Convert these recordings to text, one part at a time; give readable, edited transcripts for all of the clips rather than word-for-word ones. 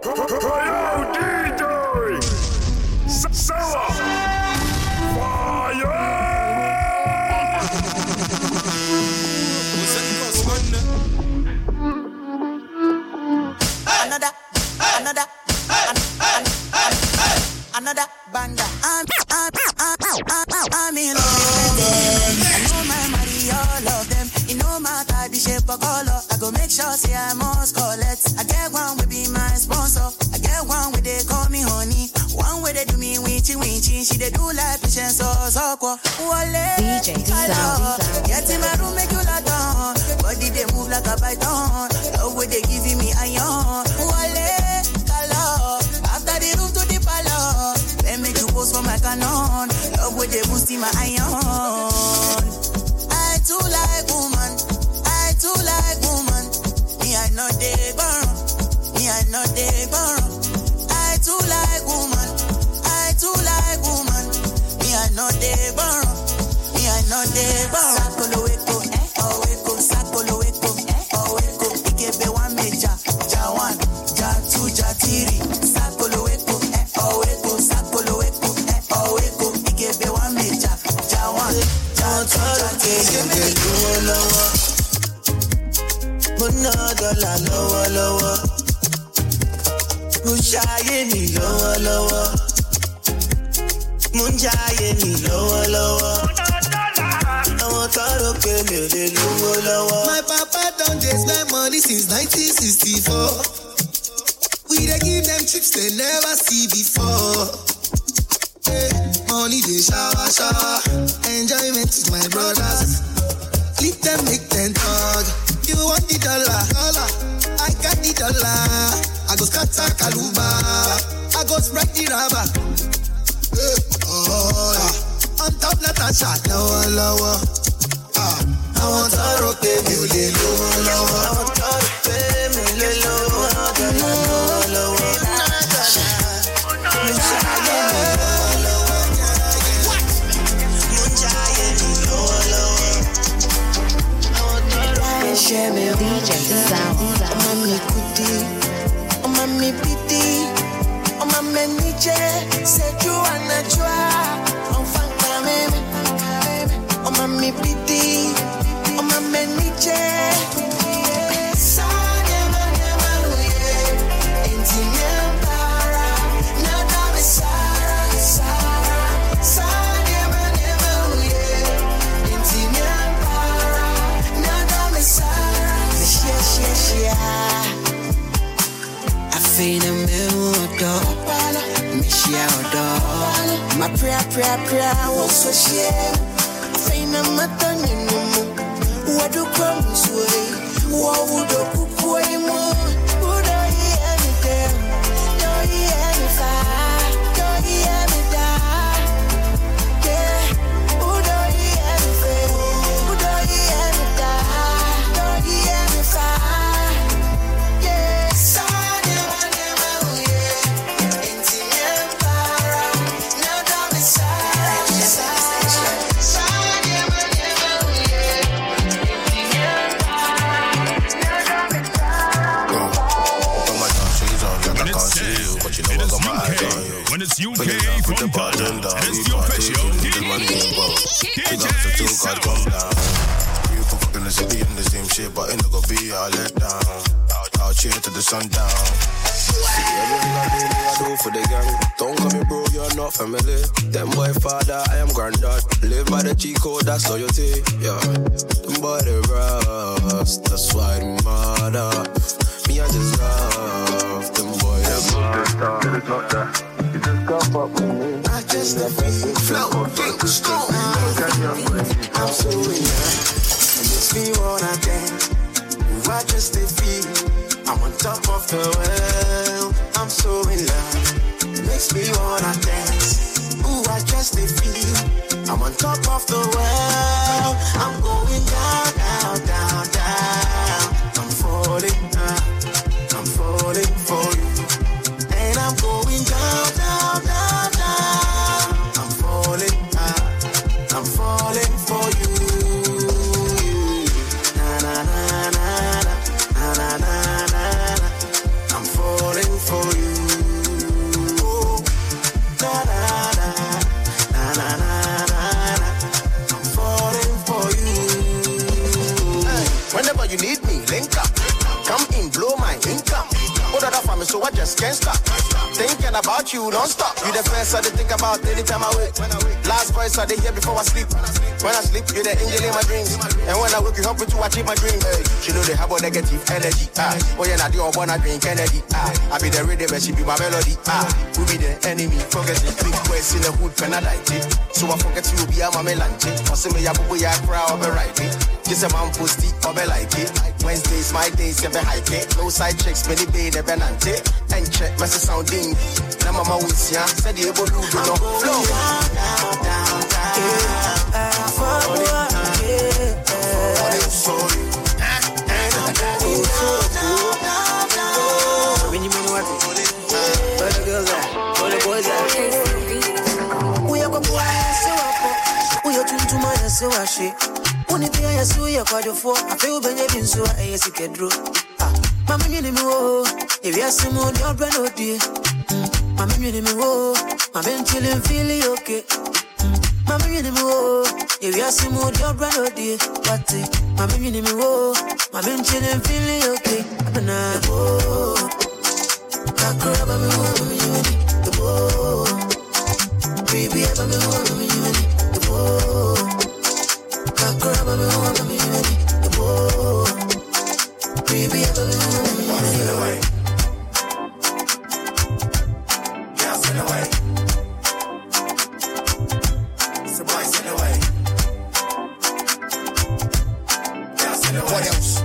Another banger. I'm in love with them. I know my money, all of them. You know my type, the shape of color. I go make sure, say I must collect. I get one will be my sponsor. I get one where they call me honey. One where they do me winchy winchy. She they do like patience or soko. DJ Sound. Get in my room, make you lie down. Body they move like a python. Love where they giving me iron. After the room to the palace. Let me to post for my canon. Love where they boosting my iron. I too like woman. I too like woman. Me I know they burn. Me I know they burn. I too like woman. I too like woman. Me I know they burn. Me I know they burn. Sakolo eko, oh eko, sakolo eko, oh eko. Ikebe one meja, ja one, ja two, ja three. Sakolo eko, oh eko, sakolo eko, oh eko. Ikebe one meja, ja one, ja two, ja three. Dollar lower, lower. Mushaye ni lower, lower. Munjaye ni lower, lower. My papa done dey spend money since 1964. We dey give them trips they never see before. Hey, money they shower, shower. Enjoyment is my brothers. Leave them make them talk. You want the dollar, I got the dollar. I go scatter Kaluba, I go spread the rubber. On top Natasha, lower, lower. I want to rock baby, lower, lower. I want to rock baby, lower, lower. DJ Sound. Mami kuti, mami piti, mami nije. Seju anajua, enfant kameme. Mami piti, mami nije. Fina me odo, mishia odo. My prayer was so share. Fina matanya numu, wadu promise way. Wawudo kukuwe mo, udo ye me dem, do ye me fa, do ye me da. Yeah, udo ye me fe, udo ye me da, do ye me fa. When it's UK from Ghana, it's the official DJ Sound. You can fuck in the city in the same shit, but it not gonna be all let down. I'll cheer to the sundown. See everything I do for the gang. Don't call me bro, you're not family. Them boy father, I am granddad. Live by the G code, that's loyalty. Yeah, them boy they rust, that's why they mother. Me I just love them boy they mother. It's not that. You just come up with me. I just feel floating strong. I'm so in love. It makes me wanna dance. I just feel I'm on top of the world. I'm so in love. It makes me wanna dance. Ooh, I just feel I'm on top of the world. I'm going down, down, down, down. I'm falling down. I'm falling for you. And I'm going down, down, down, down. I'm falling down. I'm falling for you. Na na na na na na na na na. I'm falling for you. for me, so I just can't stop. Thinking about you non-stop. You the first I think about anytime I wake. Last voice I hear before I sleep. When I sleep, you're the angel in my dreams. And when I wake, you help me to achieve my dream. Hey, she know they have a negative energy. Oh yeah, now they all wanna drink Kennedy. I be the rhythm and she be my melody. Who be the enemy? Forget it. Big boys in the hood, can I like it? So I forget you be a mama lunch. Or say me a boo ya crowd, be right it. Just a man posty, or be like it. Wednesdays, my days, be hike it. No side checks, many day, the benante. And check, my sounding. Now mama will see, said the able to do no flow. When you mean what? Where the girls at? Where the boys at? We are going to we are to my so Only thing I see you quite for. I feel Benjamin so I see Kedro. Mamma, you know, if you are some more, your brand of dear. Mamma, you know, I'm been chilling, feeling okay. Mamma, you know, if you are some more, your brand of dear. But Mamma, you know, I'm been chilling, feeling okay. I'm not. Baby, I'm what else?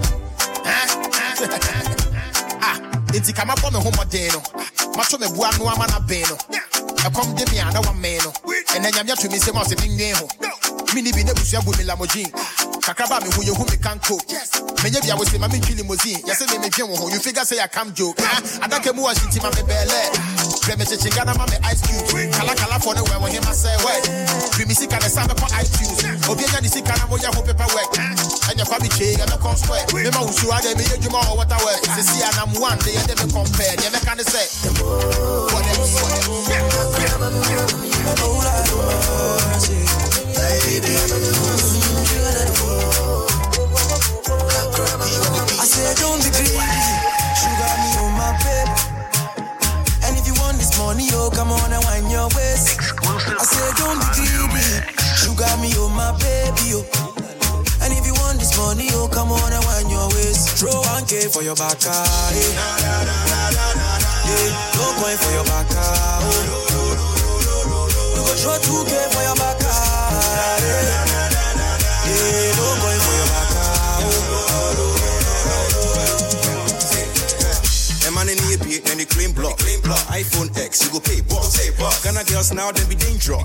It's come up on the home deno. Much of the one no man a beno. I come to me and I want meno. And then I'm to me say most of the name. Mini be never share with me Lamojin. Kakaba me who you can't cook. Maybe I was in my limousine. Yes, I may you figure say I come joke. I don't care more shit in my belly. Premature Chingana, my ice cube. Kala for the way when him I say, wait. Primicy can a for iTunes. Obiana the sick and I'm your paper work. And your family chain and a consweat. Remember who you are, they made you more what I work. They see, and I'm one, they never compare. Never can say. I said don't be greedy, sugar me on my babe. And if you want this money, oh come on and wind your waist. I said don't be greedy, sugar me on my baby, oh. And if you want this money, oh come on and wind your waist. Throw 1K for your back, yeah. No coin for your back, you go throw 2K for your back, yeah. No coin for your back. Man in the AP, then the clean block. iPhone X, you go pay boss. Ghana girls now, then be dangerous.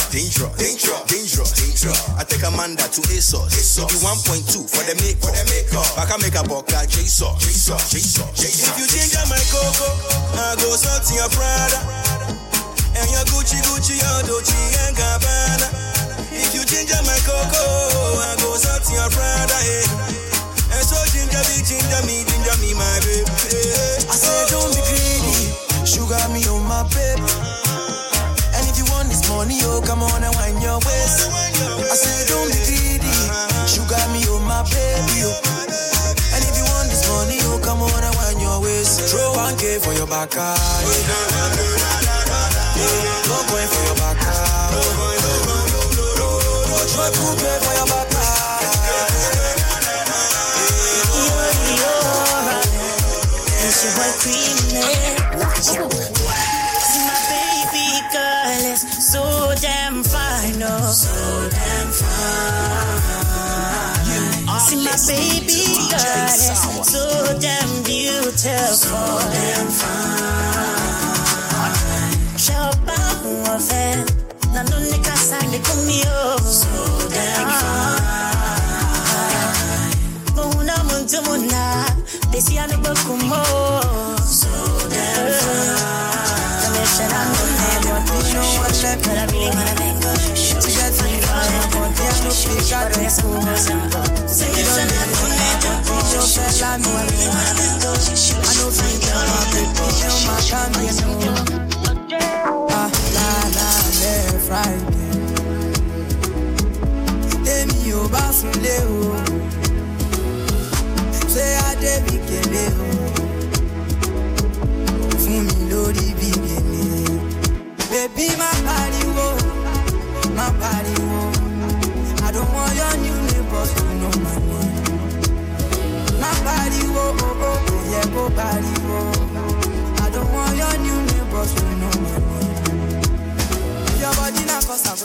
I take Amanda to ASOS. Give you 1.2 for the makeup. I can make a buck like J-Sauce. If you ginger my cocoa, I go something your Prada. And your Gucci, your Dolce and Gabbana. If you ginger my cocoa, I go something your Prada, And so ginger me, my baby. I said don't be greedy, sugar me on my baby. And if you want this money, oh come on and wind your waist. I said don't be greedy, sugar me on my baby, oh. And if you want this money, oh come on and wind your waist. Throw 1K for your back, no coin for your back, throw 2K for your back. It's your boy Cream. See my baby girl is so damn fine, oh. So damn fine. See my baby girl is so damn beautiful. So damn fine. Show up on fan. Na no nika sande kumio. So damn fine. Muna muntumuna. Desi anu bakumo. So damn fine. The mission I'm on there, but you know what left. But I really wanna make a show. To get me far, I'm going to no fish. But it's so simple. So you don't need to make a show. I know I really wanna make a show. I know think you're my baby, you're my champion. Friday. Emi o ba sunle o. Say I dey be kele o.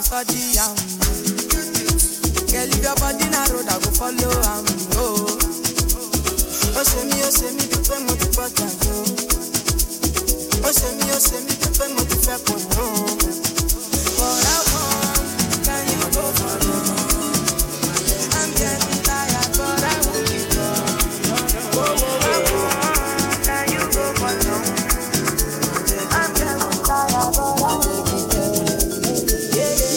study am. Girl, if your body na road, I go follow am. Oh, say me, the pen with the button. Oh, say me, the pen with the fat one. But I want, can you go for it? I'm getting tired, but I won't give up. Oh, can you go for it? I'm getting tired, but I won't give up.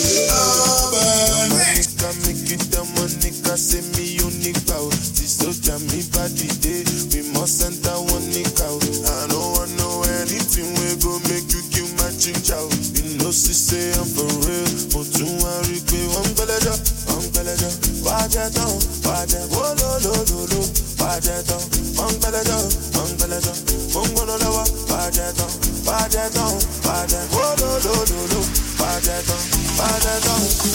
Monica, make it the Monica, say me unique power. This soldier, me body day. We must enter one nick out. I don't want know anything we go make you kill my ginger. You know, she say I'm for real. But to worry, I'm better. Watch it down, watch it. Oh, no. Watch it down, I'm better. I'm gonna lower. Watch it down, watch it. Oh, no. Watch it down. I'm better.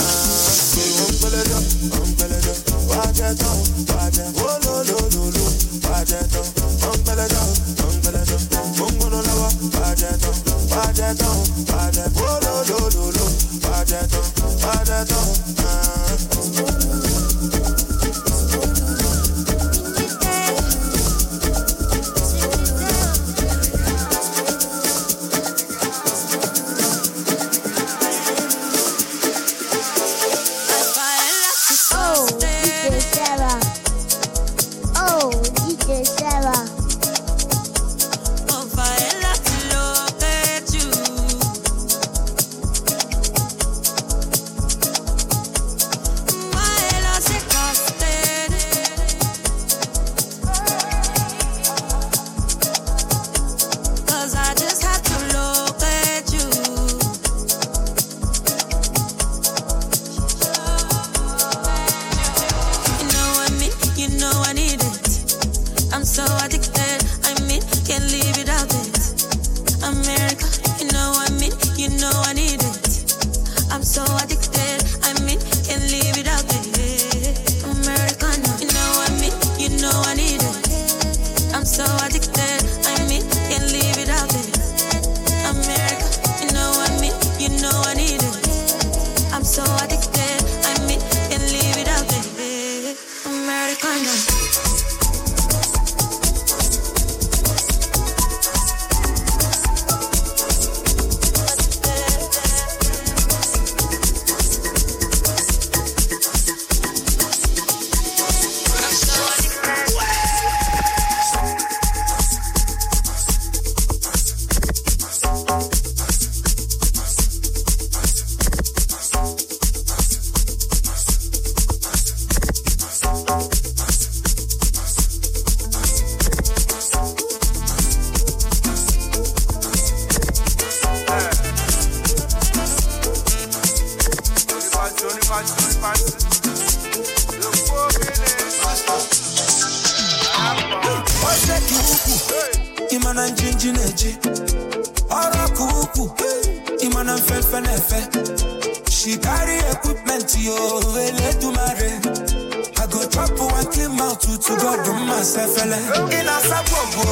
Watch it down. Oh, no. Watch it down. I'm better. I'm gonna lower. Watch it down. Oh, no. Watch it down. She carry equipment, yo, to marry. I go chop one clean mouth to go do myself, in a sabobo.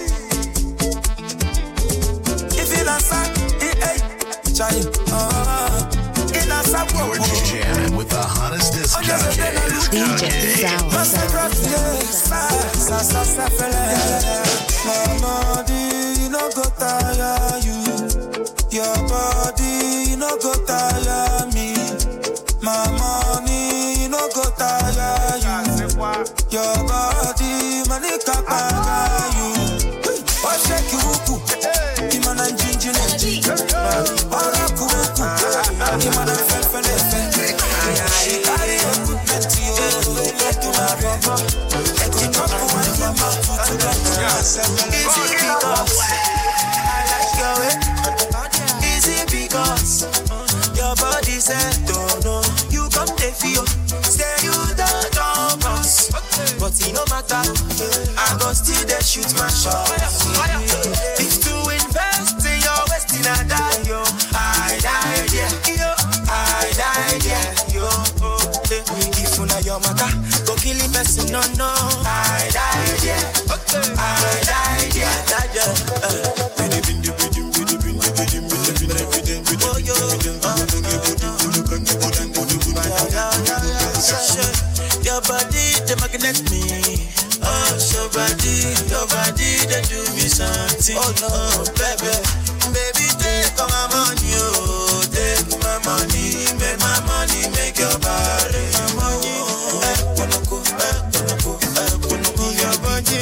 If you not sack, chai, in a sabobo. You're jamming with the hottest disc jockeys. DJ My body, you no go tire you. Your body, you no go tire me. My money, you no go tire you. Your body, money kapaya you. Oh, shake you wuku, imana njinji. Ora kuku, imana felfelefe. She carry equipment, yo, let you marry. Let you talk to my mama, to the easy because I like your way. Easy because your body said, don't know. You come to feel, say you don't know us. But it no matter, I go still they shoot my shot. If to invest in your waist in a die, yo, I die there, yo, I die there, yo. If you know your matter, go kill him, person, no, I die there, I die there, thing. Oh no, baby, baby, take all my money, oh, take my money, make my money, make your body. My money, your body,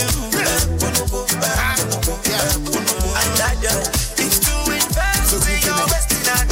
it's too intense, so you're wasting our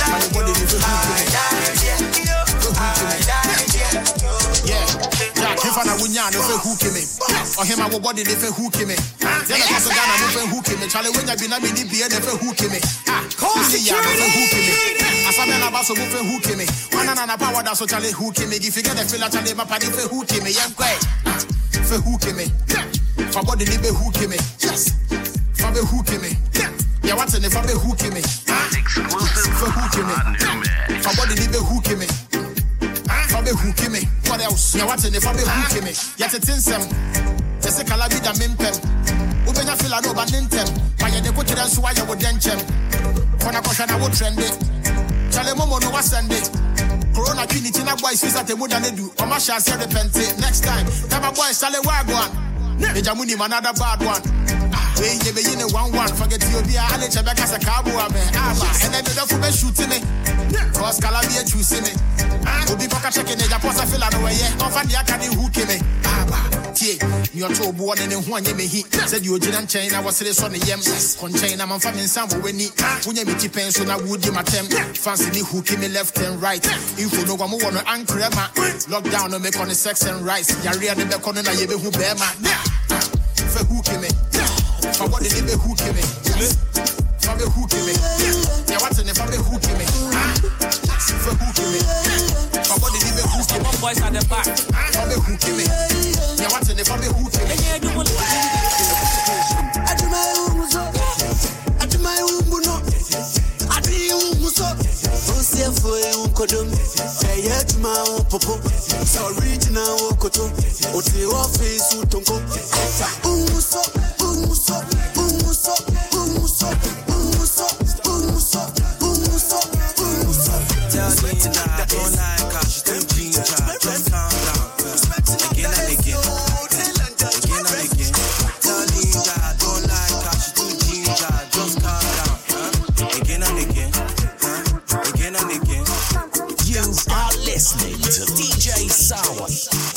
If I win ya, no who came in. Or him, our body, if who came in. Then I was a gun, I'm who came in. Charlie, when I've been a mini beer, if who came in. Call the yard, who came in. As I'm about to move who came in. One and a power that's so Charlie who came in. If you get a feel at Charlie, my party for who came in. Young guy, for who came in. For body, who came in. Yes, for who came in. Yeah, what's in the family who came in? For who came in. For body, who came in. Fabe who came in? What else? Yeah, what's in the Fabe who came in? Yet it's in some. There's a calabida mimpem. Ubena fila no banintem. Why you put it on so I would denchem. When I question, I would trend it. Chale Momo no was send it. Corona Kinity na boys is at the mood and they do. Omasha said the pente. Next time, Tama boy Sale Wagwan. The Jamuni another bad one. When you be in a 1-1, forget you be a Alex Becca as a cowboy, and then the double shooting me. Cause Calabia choosing me. Will be pocket checking the Japosa Filla away, off the Academy who came in. You're too born in one year. He said you didn't chain. I was serious on the yam. Conchain, I'm family sample when he when you meet pen, so I would give my temp. Fancy me who came in left and right. If you know I'm on an anchor, lockdown, no make on the sex and rice. Yaria the corner, you be who bear my for who came in. For what did they who came in? For the who came in. Yeah, what's in the family who came in? For who came in? For what did they who came in? One boys at the back. For the who came in. Yeah, what's in the family who came in? I do my own so. I do my own no. I do you so. Don't say for you kodum. Say yeah to my own popo. So original koto. Oti office utonko. Umuso. Listening to DJ Sour.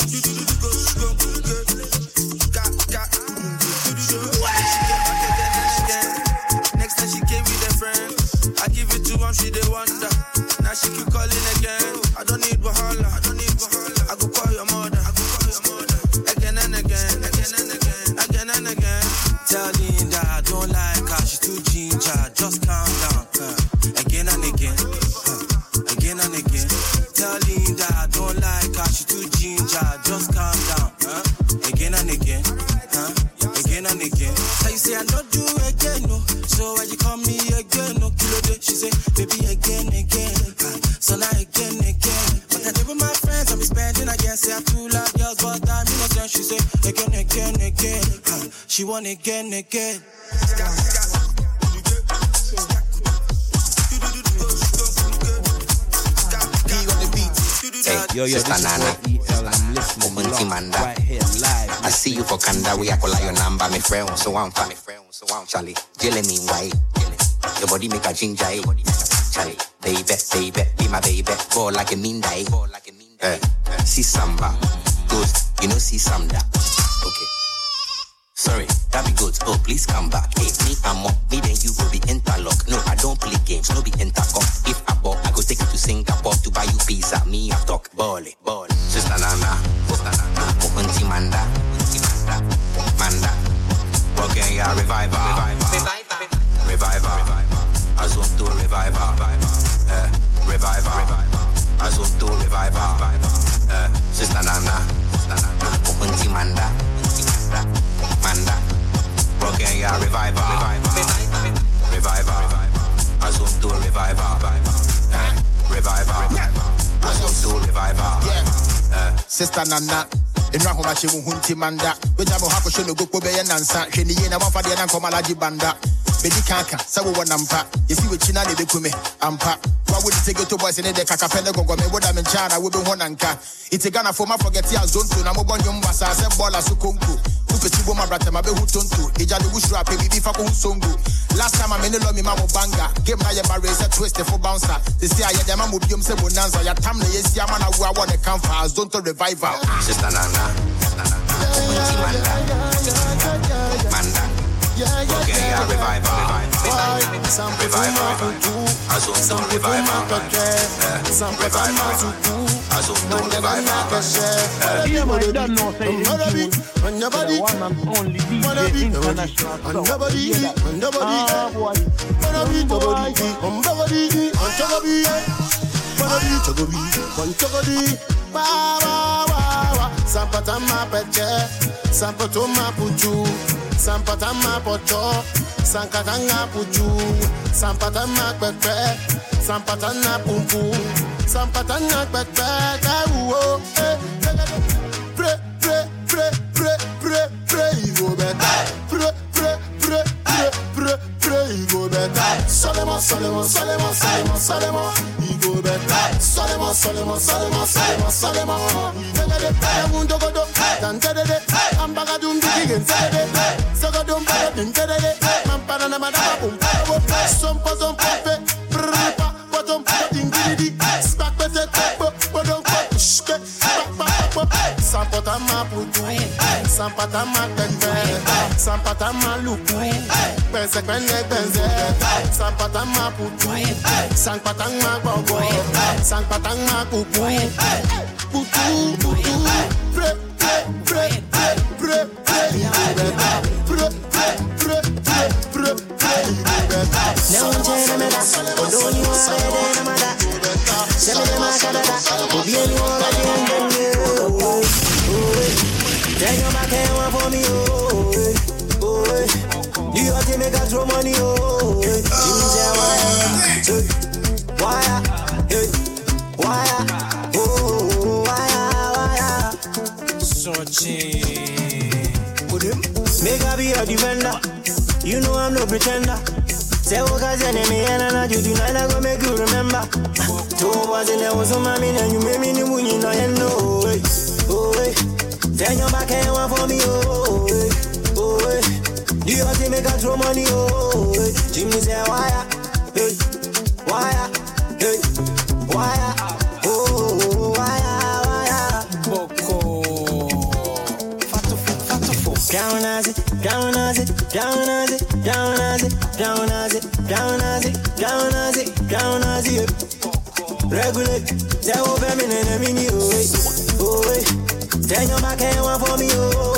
Next time she came with a friend, I give it to her, she dey wonder. Now she keep calling again. I don't need wahala. I go call your mother. Again and again. Tell Linda I don't like her, she too ginger. Just calm down. Again and again. Tell Linda I don't like her, she too ginger. Just calm down. Again and again. So you say I don't do again, no. So why you call me again, no? Kilo day, she say, baby again. So now again. But I live with my friends, I'll be spending again. Say I too like girls, but I'm innocent. She say again. She want again. Yo, Sister Nana, Omunti Manda. I see you for Kanda, we are calling your number, my friend, so one for me friend, Charlie, jelly me white. Your body make a ginger, Charlie, baby, be my baby, ball like a mean die. See samba, good, you know see samba. Okay. Sorry, that be good. Oh, please come back. Hey, me and me then you will be interlock. No, I don't play games, no be intercom. If I bought, I go take you to Singapore to buy you pizza. Me, I talk ball. Sister Nana, Okunti Manda. Okay, yeah, reviver. I zone to reviver. I zone to reviver. Sister Nana, Okunti Manda. Okay, yeah, reviver. I zone to reviver. I zone to reviver. Sister Nana. In Rahomachi Hunti Manda, which I will have to show the book and answer. She need a one for the Ankomalaji Banda. Bedi Kanka, Sabu Nampa, you see with China, they come, Ampa. Why would you take it to boys in the Kakapenda Gogo, what I'm in China, will be one anchor. It's a Ghana for my forget your zone to Namobon Yumbasa, Bola Sukunku. Kupetu my brother, my Behutuntu, Ijali Wushra, baby Faku Songu. Last time I'm in the Lomi Mamo Banga, give my barriers a twist for bouncer. They say I am a Mubium Sebonanza, your Tamna, yes, Yamana, who I want to come for, don't to revival. Sister Nana, Manda. Okay, yeah, revival. Azum revival. Sampatama peche, sampatoma puchu, sampatama pocho, sankatanga puchu, sampatama pepe, sampatana pumpu, sampatana pepe, uo, pre, go better, pre, go better, Solemo, go better, Solemo, I'm bagadum digging, Sagadum, Mampana, some potom, potom, Spack with it, Sampatama putu, Sampatama pepe, Sampatama lupu, Pensequene benze, Sampatama putu, Sampatama bobo, Sampatama pupu, putu, pre, for me, you have to make us throw money, make I be a defender. You know I'm no pretender. Say what guys enemy and you tonight I go make you remember. Two was in there was a mommy and you made me the moon, you know you know. Turn your back and one for me, do you have to make us throw money, Jimmy say wire, wire, Down as it, regulate, tell feminine and mini, turn your back and one for me,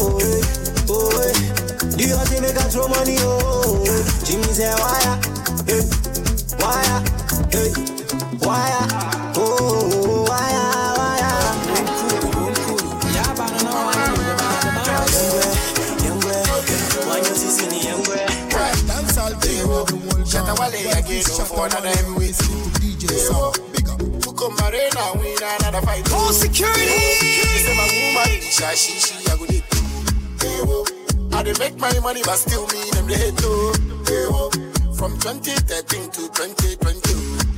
do you have to make us throw money, Jimmy say wire, wire, wire. Shatawale again for another heavyweight DJ. Big up, Fuko Marina, win another fight. Oh, security! Say my woman, she I go need. I dey make my money, but still me them they hate too. From 2013 to 2020.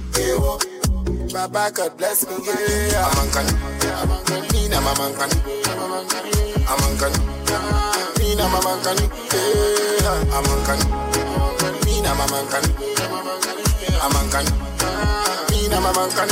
Baba God bless me, yeah. Amankan, Nina Mamankan, Amankan, Nina Mamankan, Amankan. Mamankan, Amankan, Mina Mamankan,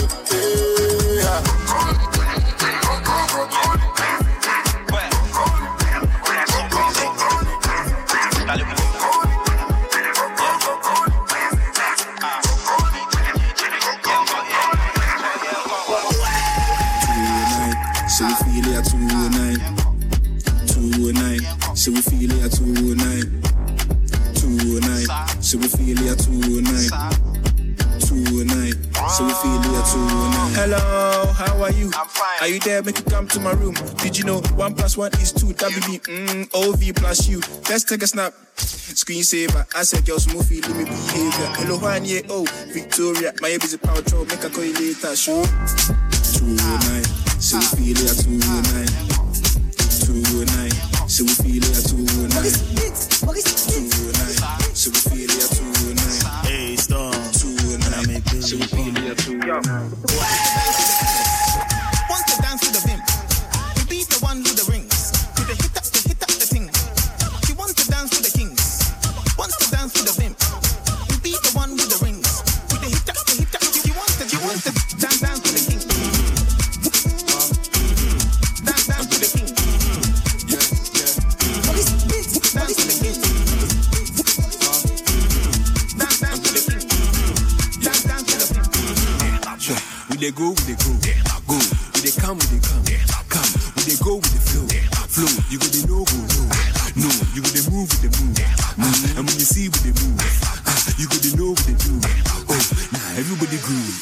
so we feel it at 209, 209, so we feel it at 209. 209, so we feel it at 209. 209, so we feel it at 209. Hello, how are you? I'm fine. Are you there? Make you come to my room. Did you know 1 + 1 is 2? That be me, OV plus you. Let's take a snap. Screensaver, I said girls move feeling me behavior. Hello, Hanye, oh, Victoria. My busy power throw, make a call you later, show. 209, so we feel it at 209. 209, so we feel it at 209. 209, so we feel it at 209. Wants to dance to the vim. You beat the one with the rings. To the hit up the thing. She wants to dance to the kings. Wants to dance to the vim. You beat the one with the rings. To the hit up. She wants to dance to the king. Dance to the king. Dance to the king. We dey go, go. We dey come, come. We dey go with the flow. You go the no. You go the move with the move. And when you see with the move, you go the know with the do. Oh, now everybody groove.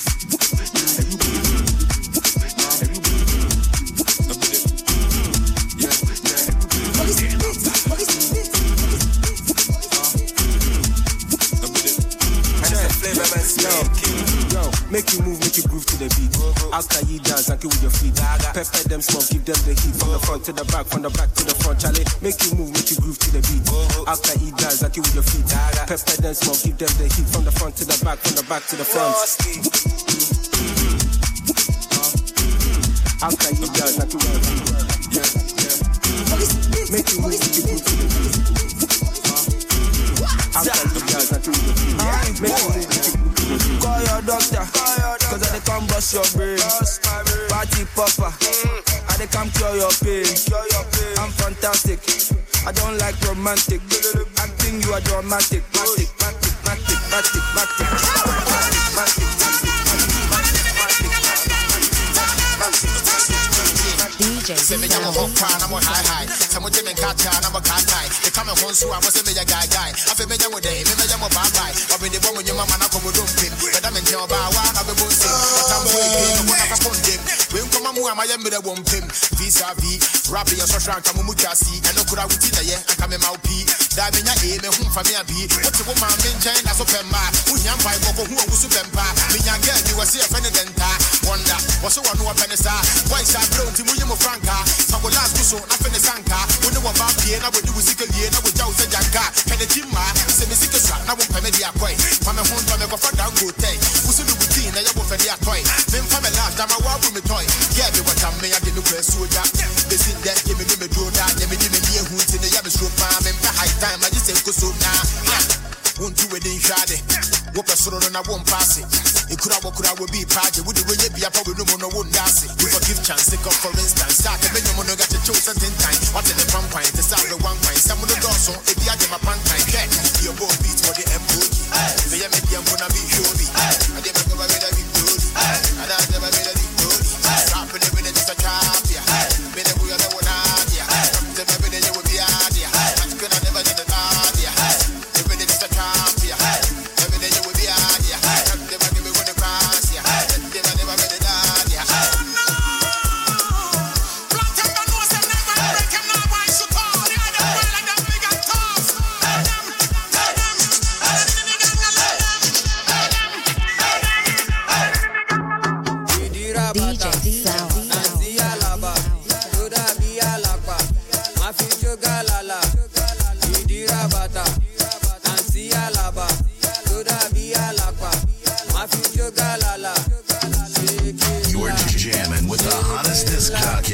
Make you move, make you groove to the beat. After you dance and kill with your feet. Pepper them small, give them the heat. From the front to the back, from the back to the front. Charlie, make you move, make you groove to the beat. After you dance and kill with your feet. Pepper them small, give them the heat. From the front to the back, from the back to the front. After you dance and kill with your feet. Make you move, make you groove to the beat. After you dance and kill with your feet. Make you move, make you groove. Call your doctor, cause I come bust your brain. Party popper, I they come cure your pain. I'm fantastic, I don't like romantic. I think you are dramatic. Matic. DJ Say me jamo hot pan, I'm high. Some Jimmy Catcher, I'm a cat guy. They come home so I was a major guy. I feel me jamo day, me jamo bye. I've been the woman your mama na come don't pin. But I'm in your bar, I've been boosting. I'm waiting, I'm a condemn. When come on, I am with a one pin. Vis-a-vis, rapping your social come mutasi. I look out with it, I come in my pee. Diving your aim and whom for me a bee. What's a woman in China, so pemba. Unyam by Boko, who was super. Me young girl, you were see a friend of Wonder, what's the one who a penisa? Why is I blown to William Franca? Some will last so I finish Sanka. When you were back here, I would do a sickle here, I would tell the Janka. Can the Jimma, send me sick as I won't permit the acquaint. From a home from a for down good day. Who's in the routine, I will for the acquaint. Then from a last time I walk with me toy. Yeah, me what I'm me, I didn't press so that. They sit there, give me do that, give me a hoot in the Yamas Road Farm and high time. I just say, go so now. Won't do it in Shade. What a sort of I won't pass it. It could have be party. Would the way be a probably no one dance it. You forgive chance, take up for instance. Start a minimum, no got your chosen 10 times. What's in the pump pint? The sound of one pint. Some of the doors on if you have my punk pint. Get your boy beats for the MOG. They are making gonna be Jody. I never go away that big Jody. And I never made a big Jody. Rapping every day just a trap, yeah. Been a boy, I don't want to, yeah. Come to every day, you will be out, yeah. I'm gonna never do the bad, yeah. Every day just a trap, yeah. Every day you will be out, yeah. Never give me one across, yeah. Never made it out, yeah. You're jamming with the hottest disc jockey.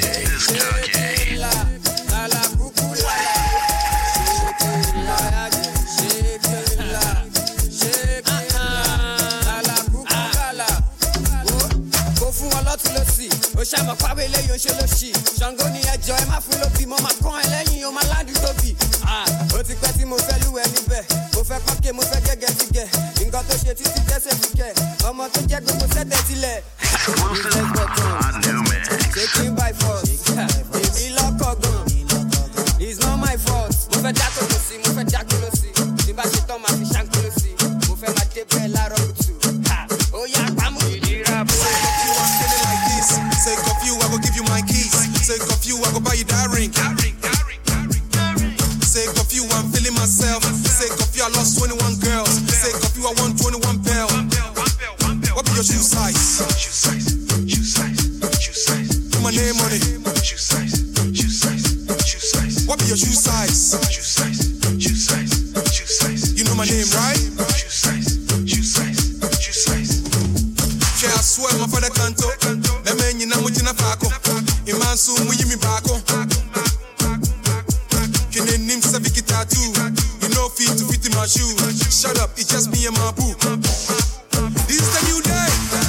Oshama kwabele yo sheloshi Shango ni ejo e ma fun lo bi mo ma kon eleyin o ma ladu to bi ó ti pẹ́ tí mo fẹ́ lúwẹ̀ níbẹ̀ mo fẹ́ pàkẹ́ mo fẹ́ gẹ́gẹ́ ti gẹ̀ nǹkan tó ṣe títí tẹ́sẹ̀ fi kẹ̀ ọmọ tó jẹ́ gbogbo sẹ́tẹ̀ sílẹ̀. Taking by force èmi lọ́kọ̀ gan it's not my fault mo fẹ́ jákòló sí tí bá ṣe tán máa fi ṣàǹkóló sí mo fẹ́ máa dé bẹ́ẹ̀ láàárọ̀ kùtù ó yá pàmò ìdíra bó. Say curfew, I go give you my keys. Say curfew, I go buy you that ring. Say curfew, I'm feeling myself. Say curfew, I lost 21 girls. Say curfew, I want 21 bell. What be your shoe size? Put my name on it. What be your shoe size? You know my name, right? Yeah, I swear canto. The men you know what you faco. Imansu muyimi bako. Kine nim saviki tattoo. You know fit to fit in my shoe. Shut up, it's just me and my boo. This is the new day.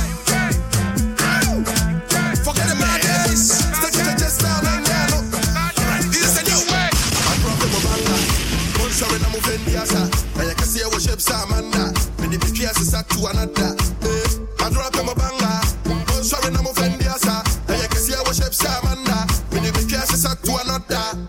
Forget the my days. Stick to just style and yellow. This is the new way. I drop the banga. Don't show when I'm moving the asa. And you can see our ships are manda. When the big is at to another. I drop the banga. Don't show when I'm moving the asa. And you can see our ships are manda. When the big is at to another.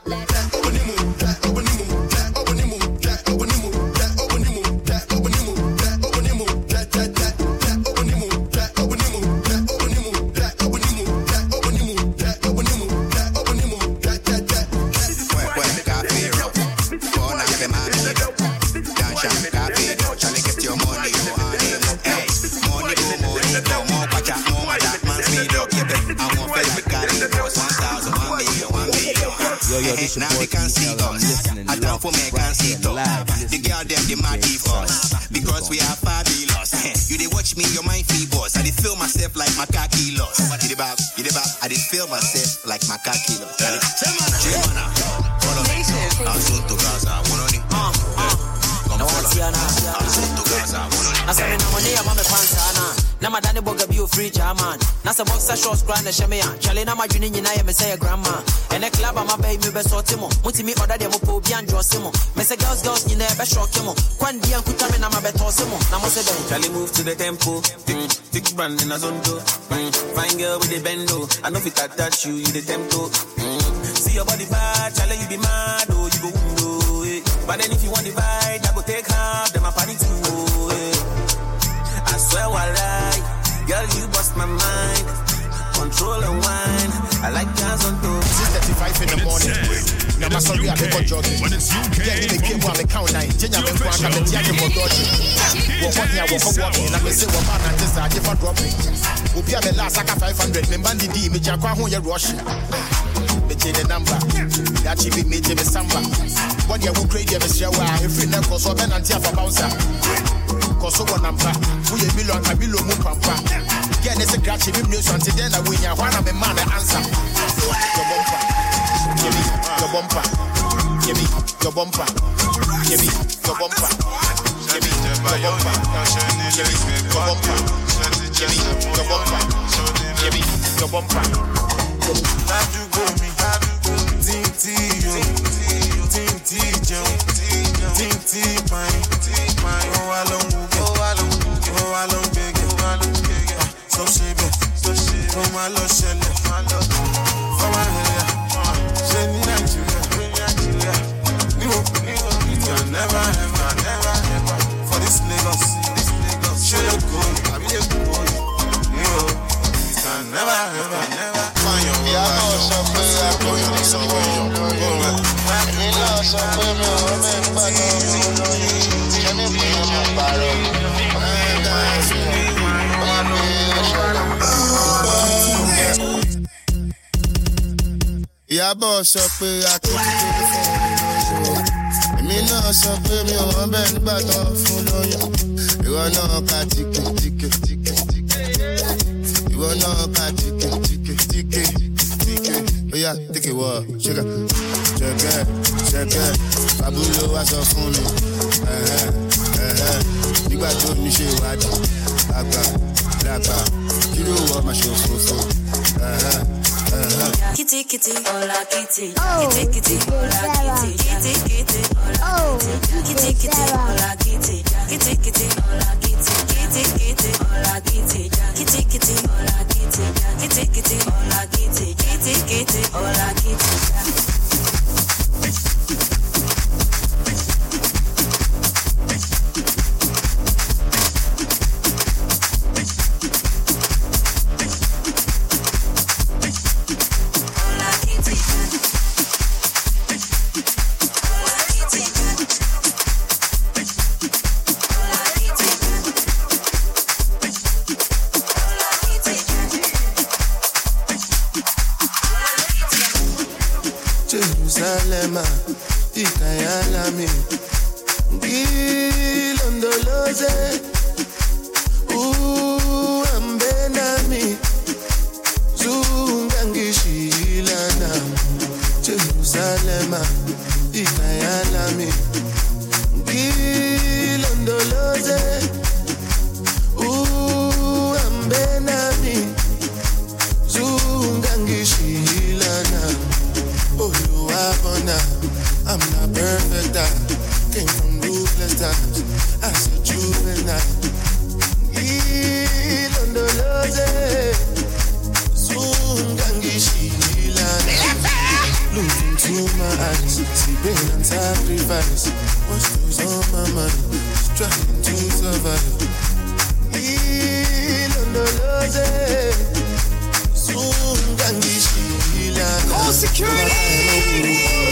Now they can see us. I don't for me can see us. The girl them they mad for us because we are fabulous. You they watch me, your mind free boss. I did feel myself like my khaki loss. You the back. I did feel myself like my khaki loss. Jemana, follow me. I'm so to Gaza. Come follow me. I'm so to Gaza. I said no money, I'm a pansana. Na madani boga bio free German. Na sa boxer shorts grand shemea. Chale na majuni nyina ye me say a grandma. And a club I'm a baby be sortimo. Muti mi order dem po bi androsimo. Me say girls nyina be shockimo. Kwandi an kutame na mabe tosimo. Na mo say ben. Chale move to the tempo. Thick brand in a zondo. Fine girl with the bendo. I know if it touch you the tempo. See your body bad, chale you be mad oh you go undo. But then if you want the vibe, I go take half them a party too. I swear alright, girl you bust my mind. Control and wine, I like dance on toes. 6:35 in the morning. Now my sorry I go jogging. Yeah, you came on the count 9. Jenya me kwa ka me tiake for dodging. Walk walking. Na me say what man and just I give for dropping. Obi a me last aka 500. Me bandi di me jakwa ho ye rushing. Me change the number. That she be me je me samba. What you will create me share wa. If you never so ben antia for bouncer. Cause one number, we a million Camilo Mupampa. Get this a scratchy news until then I win ya one of the man answer. Your bumper, give me your bumper, give me your bumper, give me your bumper, give me your bumper, give me your bumper, give me your bumper, give me your bumper. How do go me? Ting pine, oh I long beg, so shebe, oh my lord shele, for my hair, sheni Nigeria, it can never ever, for this Lagos, show your gold, I be a boy, it can never ever, find your Ìyábọ̀ sọ pé akéwì tó fún èmi náà sọ pé mi ò wọ́n bẹ́ẹ̀ nígbà tó ń fún lóyún. Ìwọ náà ká tíkè. Ìwọ náà ká tíkè. Oya tíkè wọ ṣẹ́gà. Ṣẹ́gẹ́ Fábúlò wá sọ fún mi. Nígbà tó ní ṣe ìwádìí. Àgbà kí ló wọ máa ṣòfófó. Kitty, hola kitty. Kitty, hola kitty. Kitty, hola kitty. Kitty, hola kitty. Kitty, hola kitty. Kitty, hola kitty. Kitty, hola kitty. Kitty, hola kitty. Kitty, hola kitty. Jerusalem, Ikayalami, Gilondoloze, Ambenami, pain and sacrifice. What's goes on my mind? Trying to survive. Call security!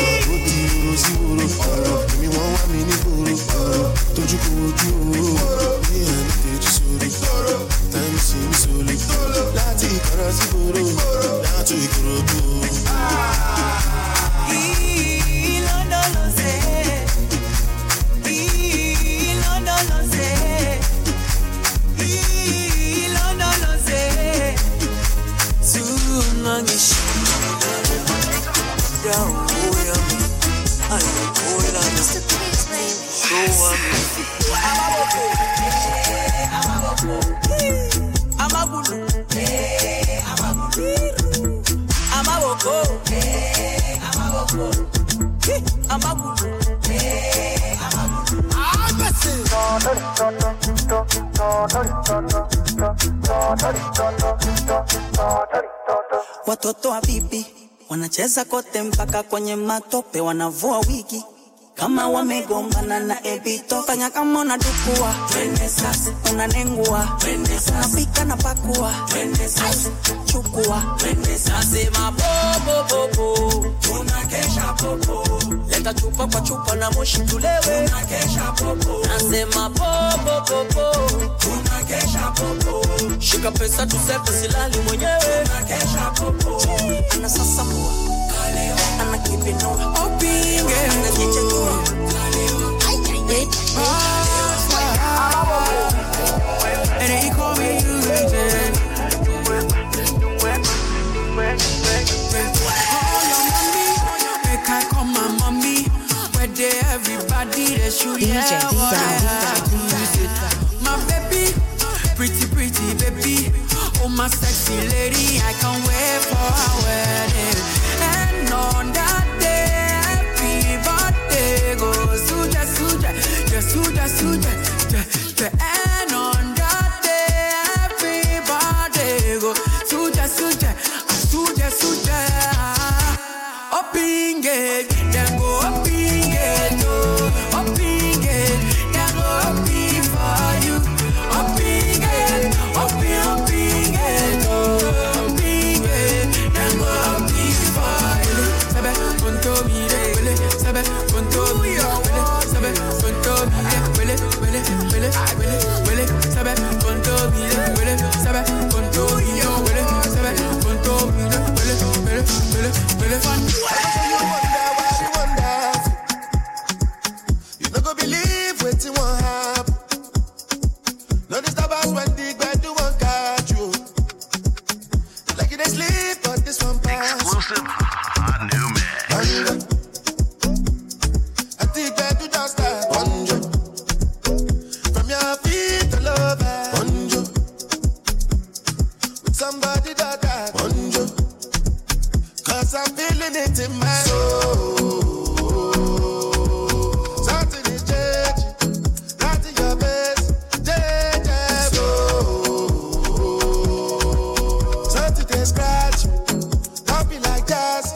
Watoto wa bibi wanacheza kote mpaka kwenye matope, wanavua wigi kama wamegombana na ebito. Fanya kama unadukua, unanengua, unapika na pakua, chukua. Nasema bobo bobo, tunakesha popo. Leta chupa kwa chupa na moshi tulewe, tunakesha popo. Nasema bobo bobo, tunakesha popo. Shika pesa tusepe silali mwenyewe, tunakesha popo. Anasasamua, anakipinua, opinge, anajichetua. And they call me Eugene. Call your mommy, make I call my mommy. Where they everybody they shoot yeah. My baby, pretty baby. Oh my sexy lady, I can't wait for our wedding. And on that day, happy birthday goes suja. And on that day, happy birthday goes suja. Upping it, then go upping it, upping it, then go upping for you. Upping it, upping it, then go upping for you. Sabe, punto mire, sabe, punto mire, sabe, punto mire, sabe, punto mire, sabe, punto You no go believe what you want happen. No disturbance when the bed you won't catch you. Like you dey sleep, but this one pass. Exclusive hot new mix. I think I do just start bonjo. From your feet to love bonjo. With somebody that I bonjo. Cause I'm feeling it in my soul. Something is changing. Not in your face. Something they scratch. Don't be like that.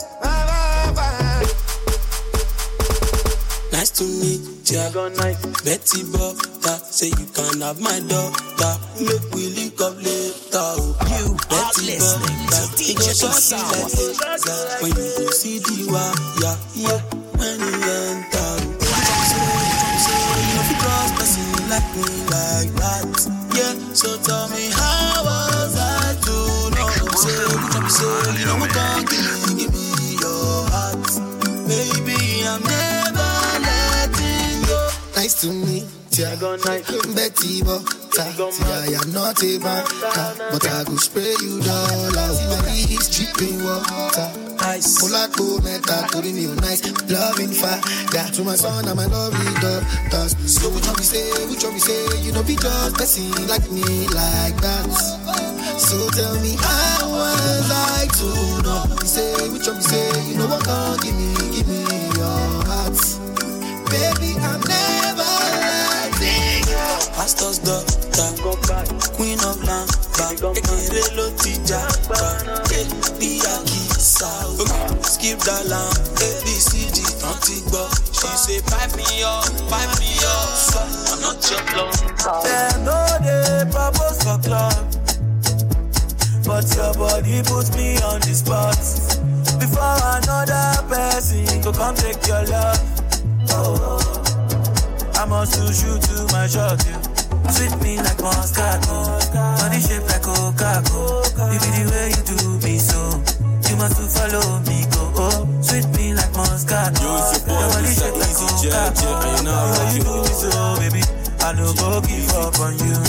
Nice to meet ya. Betty Butter, say you can have my daughter. Make we link up later. You Betty Butter, it go shock you like this. When you go see the wire, yeah. When you enter, so you fi cross person like me like that, yeah. So tell me how was I to know? Say, you know what can give me your heart, baby. I'm never letting go. Nice to meet ya. Betty Butter, I am not a banker, but I go spray you dollars. My leaves dripping water. Ice. Mulato meta, to me nice. Loving fire. To my son and my lovely daughters. So which one we say, you know be just person like me like that. So tell me how I like to know. Say which one we say, you know what can give me your heart. Baby, I'm never letting go. Pastor's daughter, Queen of Lamba, Ekere Lotija, Be a kissa, skip the lamb, ABCD, She say pipe me up, I'm not your blood. Them no they propose for club, but your body puts me on the spot. Before another person go come take your love. Oh, I must to shoot to my shot, you. Sweet me like Moscato, body shape like Coca-Cola. You be the way you do me so, you must to follow me go. Oh, sweet me like Moscato, your body shape like Coca-Cola. The way you do me so, baby, I no go give up on you.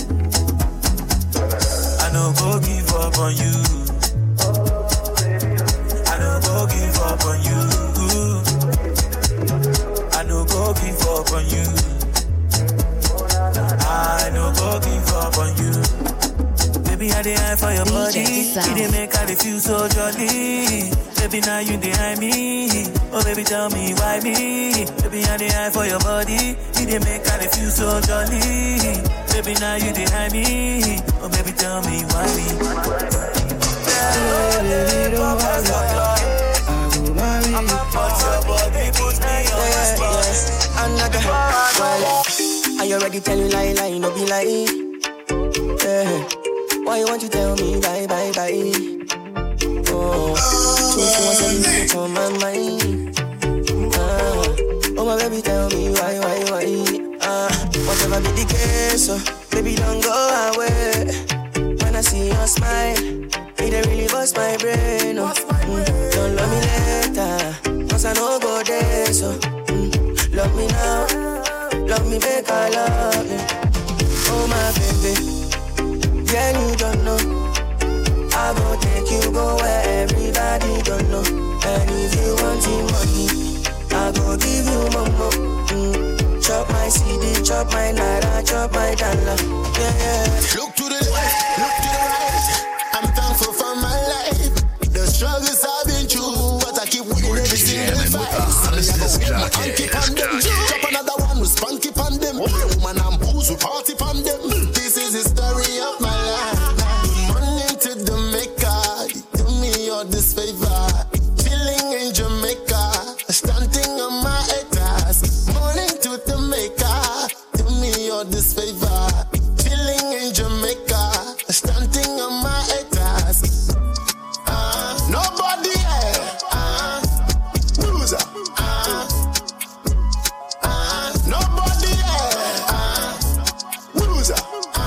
I no go give up on you. I no go give up on you. I no go give up on you. I no go give up on you. Baby, I dey eye for your body. You dey make I dey feel so jolly. Baby, now you dey me. Oh, baby, tell me why me. Baby, I dey eye for your body. You dey make I dey feel so jolly. Baby, now you dey me. Oh, baby, tell me why me. Baby, don't worry. But your body puts me on the spot. Another well, I already tell you lie, no be lie. Yeah. Why you want to tell me bye? Oh, truth was on my mind. Oh my baby, tell me why? Whatever be the case, so baby don't go away. When I see your smile, it really bust my brain. Oh. Don't love me later, cause I know go there. So love me now, love me make I love you. Oh my baby, yeah you don't know. I go take you go where everybody don't know. And if you want the money, I go give you momo. Chop my CD, chop my naira, chop my dollar. Yeah. Look to the left, look to the right. I'm thankful for my life. The struggles I've been through, but I keep winning every single fight. Chop another one with spunky on them. Woman and booze with party on them. This is the story of my life. Good morning to the maker. Do me all this favor. Chilling in Jamaica, stunting on my haters. Morning to the maker. Do me all this favor. Chilling in Jamaica, stunting on my haters. Nobody else. Loser. Nobody else. Loser.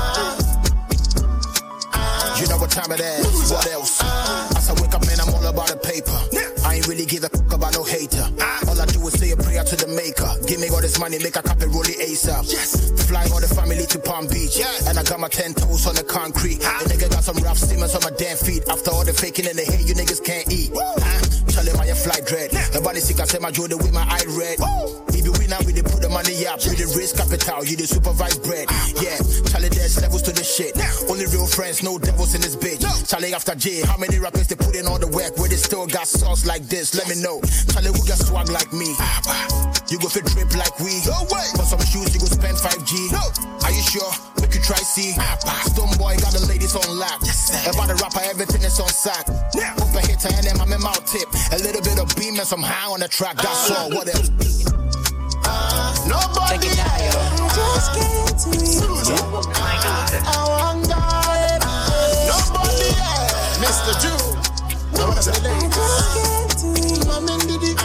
You know what time it is. What else? As I wake up, man, I'm all about the paper. I ain't really give a fuck about no hater. All I do is say a prayer to the maker. Give me all this money, make a cup and roll it ASAP. Yes. Flying all the family to Palm Beach. Yes. And I got my 10 toes on the concrete. The nigga got some rough Siemens on my damn feet. After all the faking and the hate, you niggas can't eat. Charlie, my flight dread. The body sick, I say my Jordan with my eye red. If you win now, we dey put the money up. We the risk capital, you the supervised bread. Yeah, Charlie, there's levels to this shit. Only real friends, no devils in this bitch. Charlie, after J, how many rappers they put in all the work where they still got sauce like this? Let me know. Charlie, who got swag like me? You go fit drip like we. No way. For some shoes, you go spend 5G. No. Are you sure? Make you try see. Stone boy got the ladies on lock. About the rapper, everything is on sack. Hope a hitter and then I'm in mouth tip. A little bit of beam and some high on the track. That's all. What else? Nobody. I just can't do you. Oh my God. I want God. Nobody else. Mr. Jew. I just can't do you. I'm in the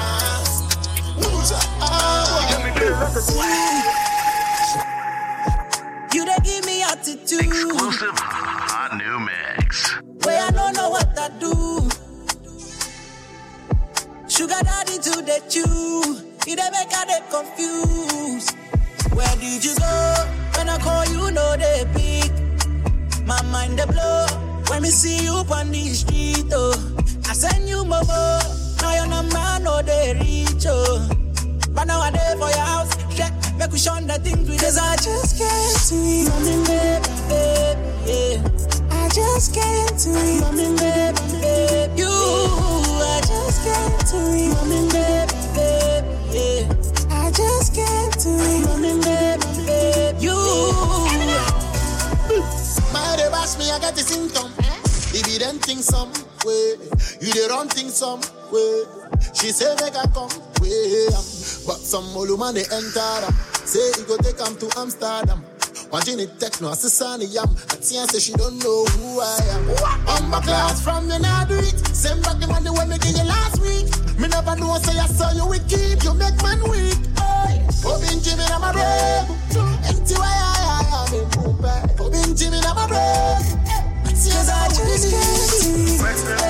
You dey give me attitude. Exclusive hot new mix. Where I don't know what I do. Sugar daddy to the chew. He dey make her dey confused. Where did you go? When I call you, no they pick. My mind dey blow. When me see you on the street, oh. I send you momo. Now your number no they reach, oh. But now I dey for your house. Check, make we shun the things with. Cause I just can't see you. Mommy, baby, yeah. I just can't do you. Mommy, baby, you. I just can't do you. Mommy, baby, yeah. I just can't do you. Mommy, baby, you. My they bash me, I got the symptom. If you don't think some way, you don't think some way. She say make I come way, but some old man they enter them. Say he go take him to Amsterdam. Watching it techno, assassin yam. And Tia say she don't know who I am. On my class from the not do it. Same back the money when me give you last week. Me never know say I saw you wicked. You make man weak. Bobin Jimmy na my brave. Empty way I am in Mumbai. Bobin Jimmy na my brave. Tears I just can't see.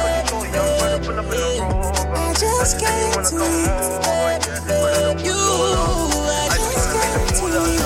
I just can't see you. I just can't see.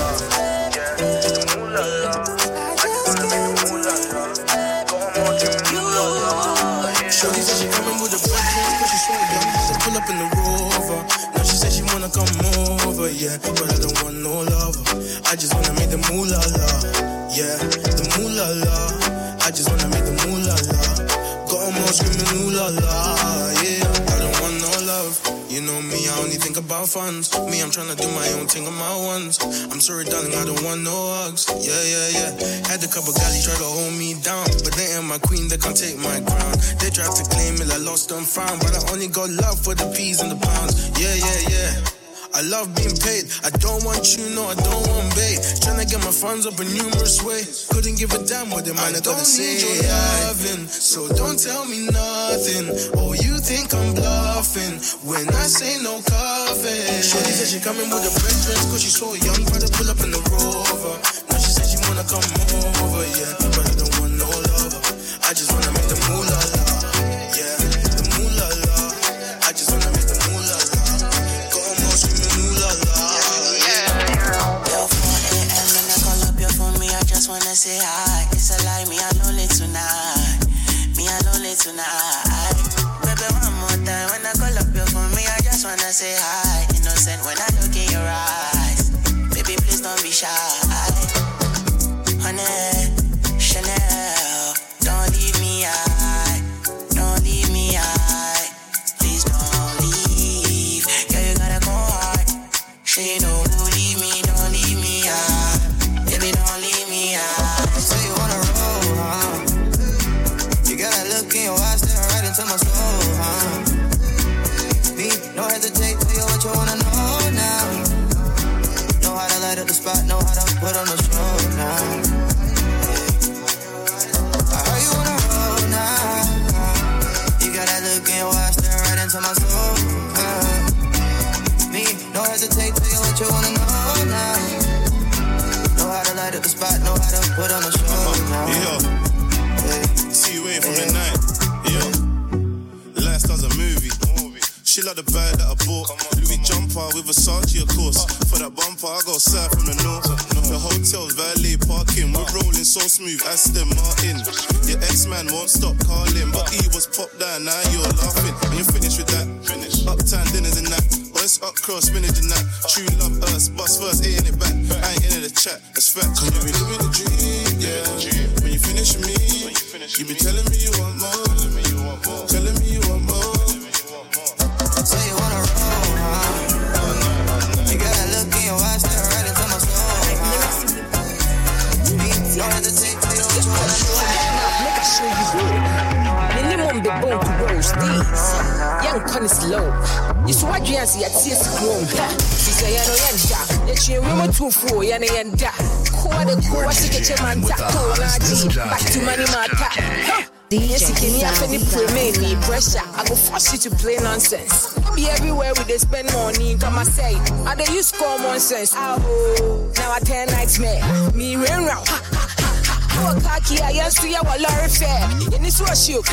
Shorty said she coming with a boyfriend, cause she's so young, she pull up in the Rover. Now she said she wanna come over, yeah, but I don't want no lover. I just wanna make the moolah la, yeah, the moolah la. I just wanna make the moolah la. Got 'em all screaming ooh la la, yeah. I don't want no love. You know me, I only think about funds. Me, I'm tryna do my own thing on my ones. I'm sorry, darling, I don't want no hugs. Yeah. Had a couple gals try to hold me down, but they ain't my queen, they can't take my crown. They tried to claim it, I lost and found, but I only got love for the peas and the pounds. Yeah. I love being paid. I don't want you, no, I don't want bait. Tryna get my funds up in numerous ways. Couldn't give a damn what the man I gotta say. Your loving, so don't tell me nothing. Oh, you think I'm bluffing when I say no coffee. Shorty said she coming with a breakfast, cause she's so young, try to pull up in the Rover. Now she said she wanna come over, yeah, but I don't want no lover. I just wanna make the moolah la, yeah, the moolah la. I just wanna make the moolah la. Go on, screaming ooh la la, yeah. Yo, 4 a.m. when I call up your phone, me, I just wanna say hi. It's a lie, me alone late tonight. Me alone late tonight. Baby, one more time when I call up your phone, me, I just wanna say hi. Innocent when I look in your eyes. Baby, please don't be shy. Honey, Chanel, don't leave me high. Don't leave me high. Please don't leave. Girl, you gotta go hard. Say no, don't leave me high. Baby, don't leave me high. So you wanna roll, huh? You gotta look in your eyes, staring right into my soul, huh? Me, no hesitate, tell you what you wanna know now. Know how to light up the spot, know how to put on the show now. I heard you wanna roll now. You got that look in your eyes, staring right into my soul, huh? Me, no hesitate, tell you what you wanna know now. Know how to light up the spot, know how to put on the show now. Yo, see you waiting from the night. Yo, Lifestyle's a movie. She like the bag that I bought. Louis jumper with Versace, of course. For that bumper, I go south from the north. The hotel's valet parking. We're rolling so smooth, Aston Martin. Your ex-man won't stop calling, but he was popped down, now you're laughing. When you're finished with that, uptown dinners and that. West up cross, spinach and that. True love us, bust first, ain't it back. I ain't into the chat, that's fact. Cause you be living the dream, yeah. When you finish with me, you be telling me you want more. Telling me you want more. So you wanna roll, huh? You gotta look in your eyes, stare right into my soul, huh? Me, no hesitate, tell you what you wanna know. Make I show you good. Minimum be born to roast these. Young con is low. You saw what you see at CS Chrome. She say, I know you're let you remember 2-4, you're yanda. Coa the coa, she get your man tap. Back to money, mata. Yes, you can have any pre-made pressure. I go force you to play nonsense. Be everywhere we they spend money. Come and say, I they use common sense. Oh, now I 10 nights man. Me rain round. Oh, khaki, I see our lorry fair. In this was you.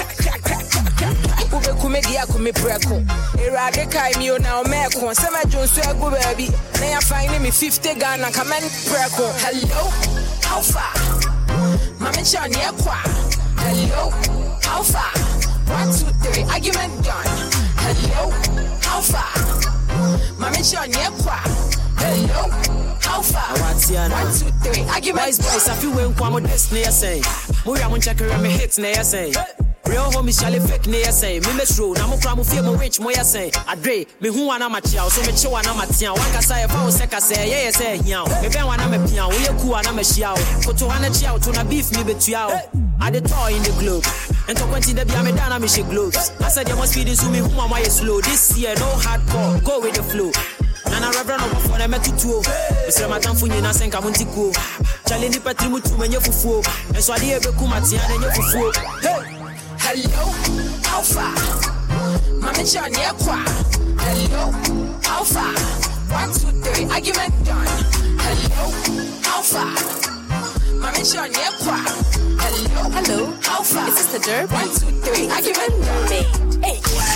Ube kumedia kumi preko. Erade kai mi ona omeko. Sema Jonsu ego baby. Na ya find me 50 Ghana come and preko. Hello, how far? Mama Chan kwa. Hello, how far? 1, 2, 3, argument done. Hello, how far? Mama Chan kwa. Hello, how far? 1, 2, 3, argument done. Boys, I feel when I'm destiny, I say. Moya mun check around me hits, I say. Real homies shall fake ne say. Me metro, na mo kra mo fie mo rich mo say. Adre, me hu ana ma chia, so me chewa na ma tia. Wan ka say fa wo se ka say, yeah say hian. Me ben wa na me pia, wo ye ku ana me hia. Koto ana chia to na beef me betua. I the toy in the globe. And to continue to be a down, I miss gloves. I said, you must feed this to me, who am I slow? This year, no hardcore, go with the flow. Nana Reverend over for them to two. Mr. Matanfuni, I think I'm on Tico. Challenge the Patrimu to many fufu. And so I did a Kumatian and your fufu. Hello, Alpha. Mama John, yeah, hello, Alpha. 1, 2, 3, argument done. Hello, Alpha. Mama John, yeah, hello, Alpha. Is this the derby? 1, 2, 3, argument done. Hey.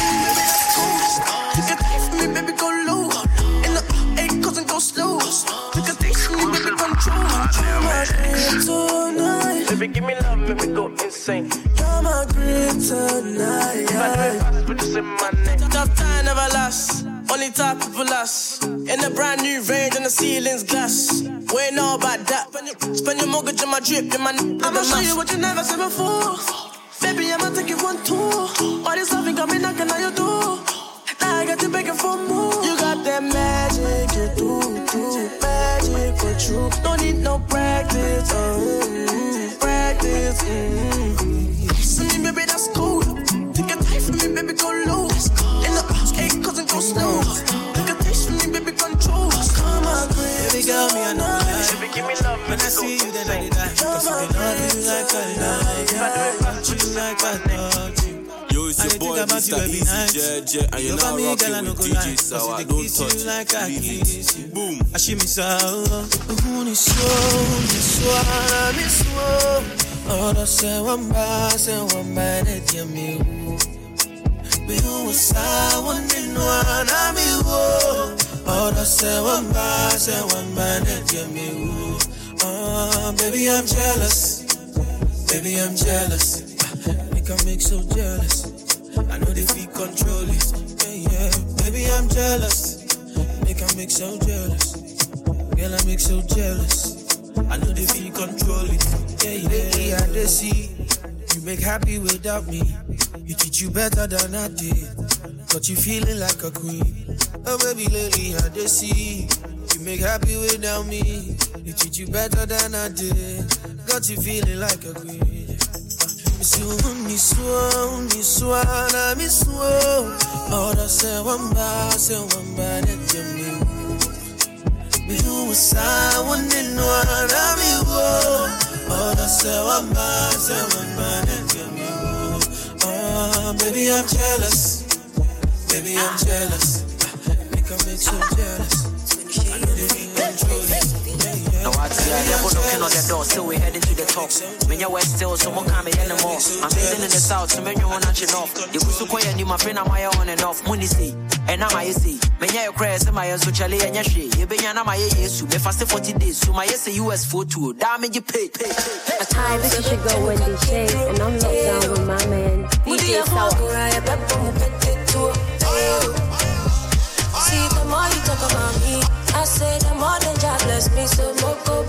Take a taste from me, baby, go low. And the A cousin go slow. Take a taste from me, baby, control my tonight. Baby, give me love, make me go insane. You're my green tonight. If I do it fast, put this in my name. Tough time never lasts. Only top people last. In a brand new range and the ceiling's glass. We ain't know about that. Spend your mortgage on my drip, in my I'ma show you what you never seen before. Baby, I'ma take you one tour. All this loving got me knocking on your door. Now I got to begging for more. You got that magic, you do magic for true. Don't need no practice, practice. See me, baby, that's cool. Take a taste from me, baby, go low. In the eight cousin go slow. Take a taste from me, baby, control. Come on, baby girl, me I know that. Baby, give me love, when I see you, then I die. Cause you can love you like I love you. I do it like I love you. Yo, it's your boy, Mr. Easy JJ, and you're now rocking with DJ Sawa. Don't touch it, leave it. Boom. I see me so. Uni so, mi so. Ora se wamba, ne tiami. Be who sa wandi no na mi wo. Ora se wamba, ne tiami. Baby, I'm jealous. Baby, I'm jealous. Make so jealous. I know they feel control it. Yeah. Baby, I'm jealous. Make so jealous. Girl, I make so jealous. I know they feel control it. Yeah. I they see you make happy without me. You teach you better than I did. Got you feeling like a queen. Oh baby, lately I they see you make happy without me. You teach you better than I did. Got you feeling like a queen. Miss Ora se wamba, ne tiami. Me who sa wandi no na mi wo. Ora se wamba, ne tiami. Baby, I'm jealous. Baby, I'm jealous. Make so jealous. I know they be controlling. No, I see you're knocking on the door, still we heading to the top. When you're west still, someone can't be anymore. I'm living in the south, so when you're on off. You could so quiet, you my friend, I'm my on and off. Money see, and I'm my see. When you're crazy, my answer, Charlie, and your shit. You've been on my yes, you fast 40 days, so my yes, US for two. Damn it, you pay. Hi, this is your girl Wendy Shay, and I'm locked down with my man, DJ Sawa. See, the more you talk about me, I say the more than God bless me, so moko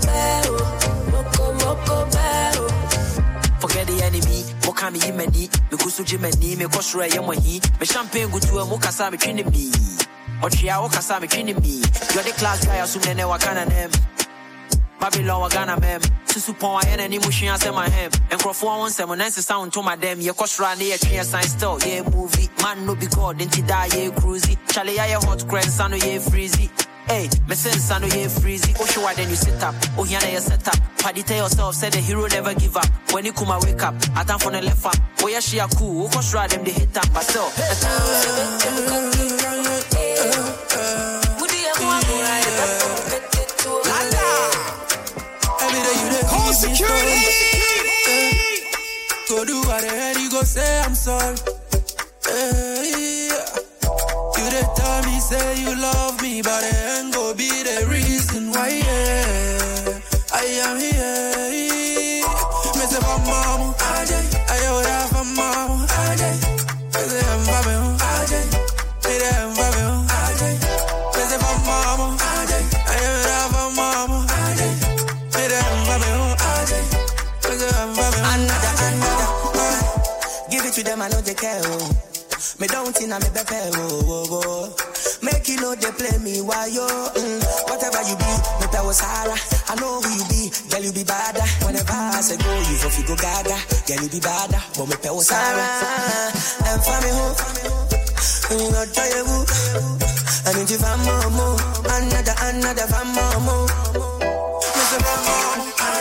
bero. Forget the enemy, Mokami Yemeni, because Jimmy, me Kosra Yamohi, me champagne go to a Mokasami training me. Or Chia Okasami training me. You're the class guy, I soon never can name. Babylon Wagana mem, Susupon, and any mushing as my hem, and Crawford 179 sound to my damn, your Kosra near Chia Science Store, yeah, movie, man no be god, didn't he die, yeah, cruisy, Charlie, yeah, hot grand, son, yeah, freezy. Hey, me sense son, yeah, freezy. Oh, sure, then you sit up, oh, here, you set up. Paddy tell yourself, said the hero never give up. When you come, I wake up, I time for the left up. Oh, yeah, she a cool, oh, Kosra, them, they hit up, but still, Call security. Go do what the hell you go say I'm sorry. You dey tell me say you love me, but it ain't go be the reason why. I am here. Me say for mama, I would have for mama. Me say I'm for me, me say I'm for me. Me say for mama, I would have for mama. Another. Give it to them, I know they care. Me don't think I'm a better. Make you know they play me while yo. Whatever you be, no that was Sarah. I know who you be, girl you be bad. Whenever I say go, you for go gaga. Girl you be bad, but me pay was Sarah. And for me home, you got try you. I need you for more, another for more. Mr. Mama,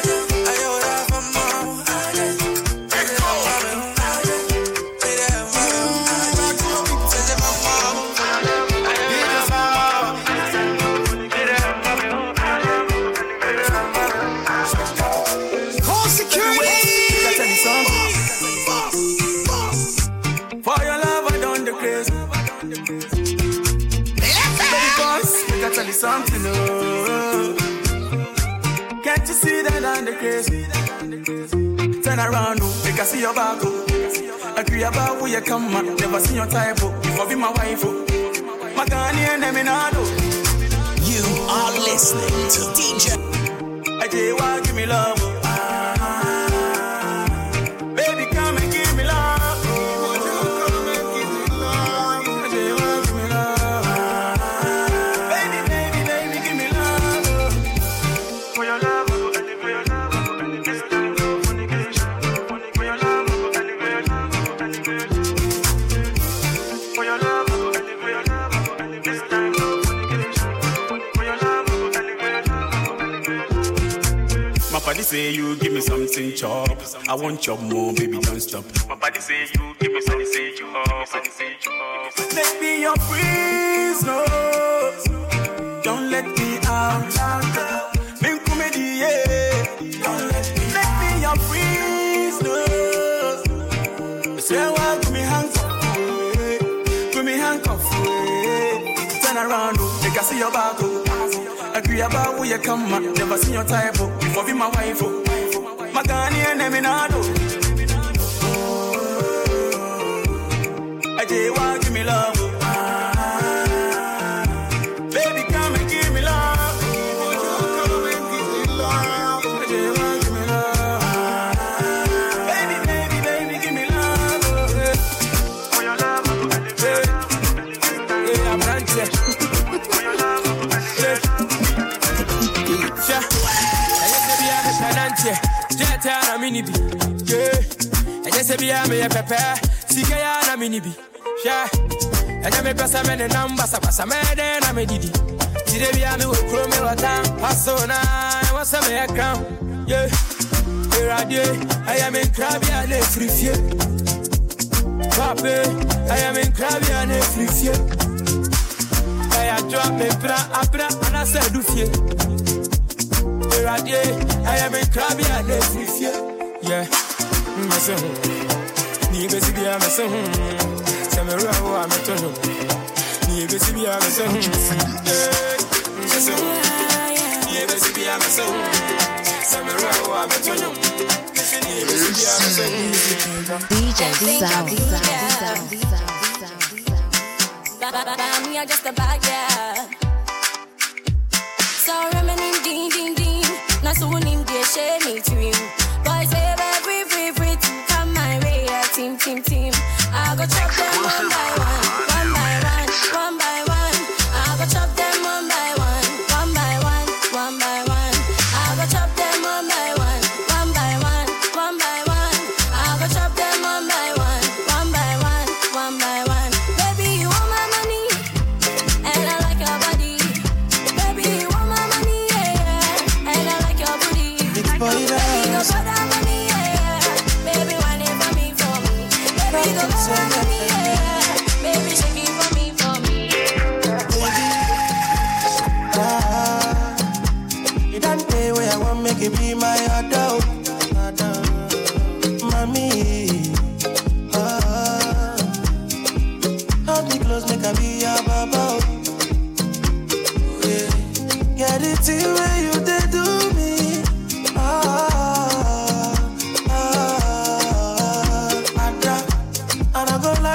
something, oh. Can't you see that I'm the crazy? Turn around, oh, make I see your back, oh. Agree about where you come, man. Never seen your type, oh. Before be my wife, oh. My Ghani and Eminado. You are listening to DJ. I tell you, give me love, oh. Baby, come and give me love. Body say you give me something chop. I want chop more, baby, don't stop. My body say you give me something chop. Let me your freeze, no. Don't let me out. Min comedy, yeah. Don't let me your freeze, no. Say what, give me handcuff, turn around, make I see your back, agree about where you come, man. Never seen your type, oh. Before be my wife, oh. My Ghani and Eminado. I tell you what, give me love, oh. Baby, come and give me love. I tell you what, give me love. Baby, give me love, oh. For your love, yeah, I'm right here. Jetta mini bi, yeah. I just say be a me pepper, Sikaya na mini bi, yeah. I just me pesa me the number, sapasa me de na me didi. Today be a me with chrome or down, pasona, what's a me a crown, yeah. Here I am in crabby and a free fear. Pape, I am in crabby and a free fear. I drop me abra, and I said do fear. I am in crabby and a free fear. Yeah, my son. Nigga, see, I'm a son. Samara, I'm a ton. Nigga, see, I'm a son. My son. Nigga, see, I'm a son. Samara, I'm a ton. DJ Sound. Me, I just a bag, yeah. So reminiscing, ding, ding, ding. Na soon him get share me to him. Boys say free to come my way. Team. I go chop them one by one. I go chop them one by one. I go chop them one by one. I go chop them one by one. Baby, you want my money, and I like your body. Baby, you want my money, yeah, and I like your booty. Baby, go for that money, yeah. Baby, want it for me. Baby, go for that money, yeah. Baby, shake it for me. You don't pay where I want, make it be my adult. Mommy, hold me close, make I be your baba. Yeah. Get it till where you did do me. And I go like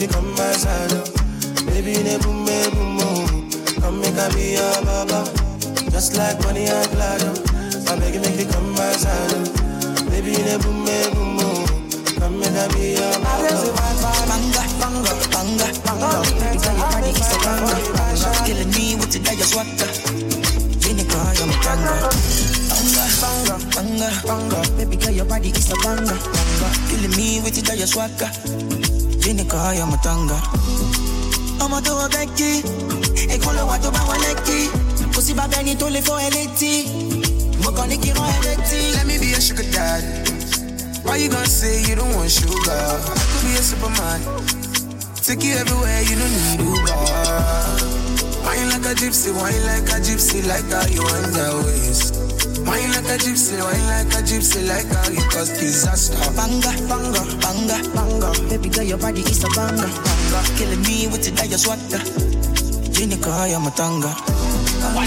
you come my side, oh. Baby, ne boom, boom, boom. Come make a be your baba. Just like money and glad, oh. I beg you make you come my side, oh. Baby, ne boom, boom, boom. Come make a be your baba. Banga, banga, banga, banga. Baby, girl, your body is a banga. Killing me with the dagger swagger. Vinegar, you're my banga. Banga, banga, banga. Baby, girl, your body is a banga. Killing me with the dagger swagger. Vinegar, you're my tanga. I'm a do a Becky. E con lo guardo ba waleki. Così va bene tu le fo eletti. Mo con i kiro eletti. Let me be a sugar daddy. Why you gonna say you don't want sugar? I could be a superman. Take you everywhere, you don't need Uber. Wine like a gypsy, wine like a gypsy, like how you on the waist. Wine like a gypsy, wine like a gypsy, like how you cause disaster. Banga, banga, banga, banga. Baby girl, your body is a banga. Banga, killing me with the dagger swagger. Vinegar, you're my tanga. One,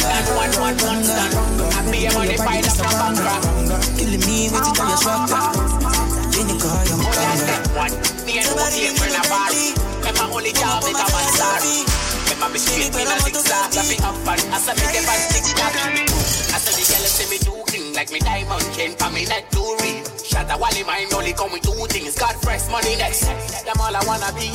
I be a modified of the banga. Killing me with the dagger swagger. Vinegar, you're my tanga. Me and who here for the party. My only job is a one star. My mistake in a zigzag. Laughing up and I said me get back TikTok. I said the girl say me do clean like me diamond chain for me neck to read. Shut up, Wally mine only come with two things. Got fresh money next. Them all I wanna be.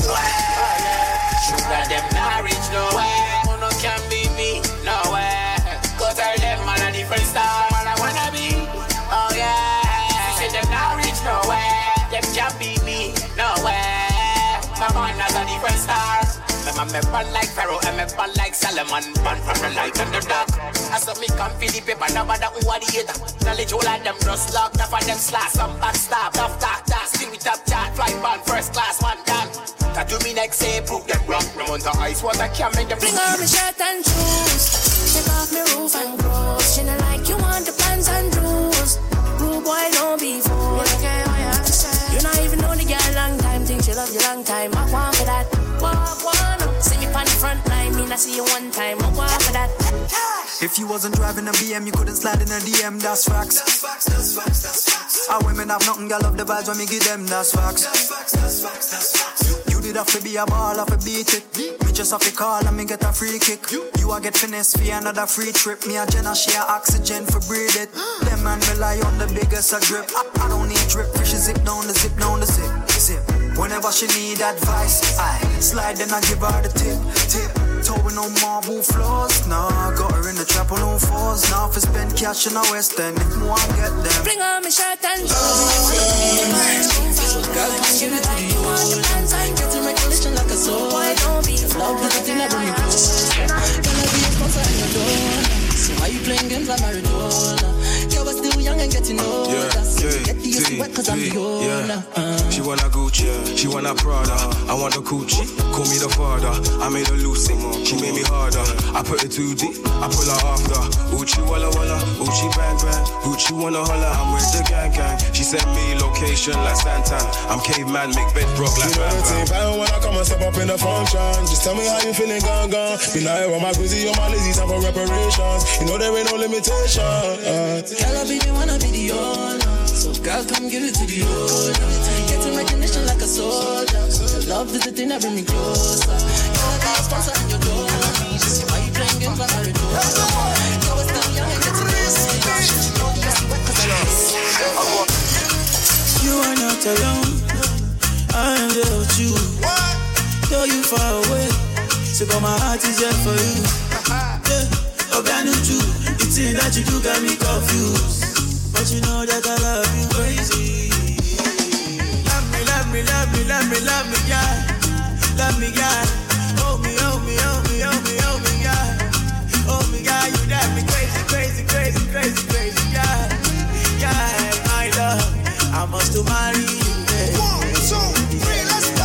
Sugar them not rich nowhere. No can be me nowhere. Cause I them man a different star. Man I wanna be. Oh yeah. Say them not rich nowhere. Them can't be me nowhere. My man has a different star. I'm a fun like Pharaoh, I'm a fun like Solomon. Fun from the light and the dark. I saw me come feel the paper, no matter who are the hater. Knowledge all of them just locked up and them slash. Some backstab, tough talk, still with top chart. Fly on first class, one time. That do me next say, prove them wrong. No one to ice water can't make them. Bring on my shirt and shoes. Take off my roof and clothes. She not like you want the pants and blues. Rude boy, don't be fooled. Okay, what you have to say? You not even know the girl long time. Think she love you long time. I want for that. Walk one up. See me on the front line. Me not see you one time. I want for that. If you wasn't driving a BM, you couldn't slide in a DM. That's facts. Our women have nothing. Girl love the vibes when me give them. That's facts. You did have to be a ball, have to beat it. Me just have to call and me get a free kick. You a get finesse for another free trip. Me a Jenna share oxygen for breathe it. Them man rely on the biggest a grip. I don't need drip. She zip down the zip down the zip. Zip. Whenever she need advice, I slide then I give her the tip. Towing on marble floors, nah. Got her in the trap on all fours. Now if I spend cash in the West End, if more I get them. Bring on my shirt and shoes. Girl, come give it to you. Getting recognition like a soul. Why don't be love with the thing that bring me close. Gonna be a sponsor in your door. So why you playing games like Maradona? Girl, we're still young and getting older. Get the used to wet cause I'm the owner. She want a Gucci, she want a Prada. I want a Gucci, call me the father. I made her Lucy, she made me harder. I put it too deep, I pull her after. Uchi walla walla, Uchi bang bang. Uchi wanna holla, I'm with the gang gang. She sent me location like Santan. I'm caveman, make bed broke like Bam Bam. When I come and step up in the function, just tell me how you feeling, gone. Me now on my Grizzy on my lazy, time for reparations. You know there ain't no limitation. Girl, I be the one, I be the owner. So girl, come give it to the owner. Getting recognition like a soldier. The love is the thing that bring me closer. Girl, I got a sponsor in your door. So why you playing games like Harry Potter? Girl, we're still young and getting lost. You are not alone. I am there with you. Though you far away, so but my heart is there for you. Yeah, Oganuju, the thing that you do got me confused. But you know that I love you crazy. Love me, love me, love me, love me, love me, yeah. Love me, yeah. Hold me, hold me, hold me, hold me, hold me, yeah. Hold me, yeah. You drive me crazy, crazy, crazy, crazy, crazy, yeah. Yeah, my love, I must to marry you. 1, 2, 3, let's go.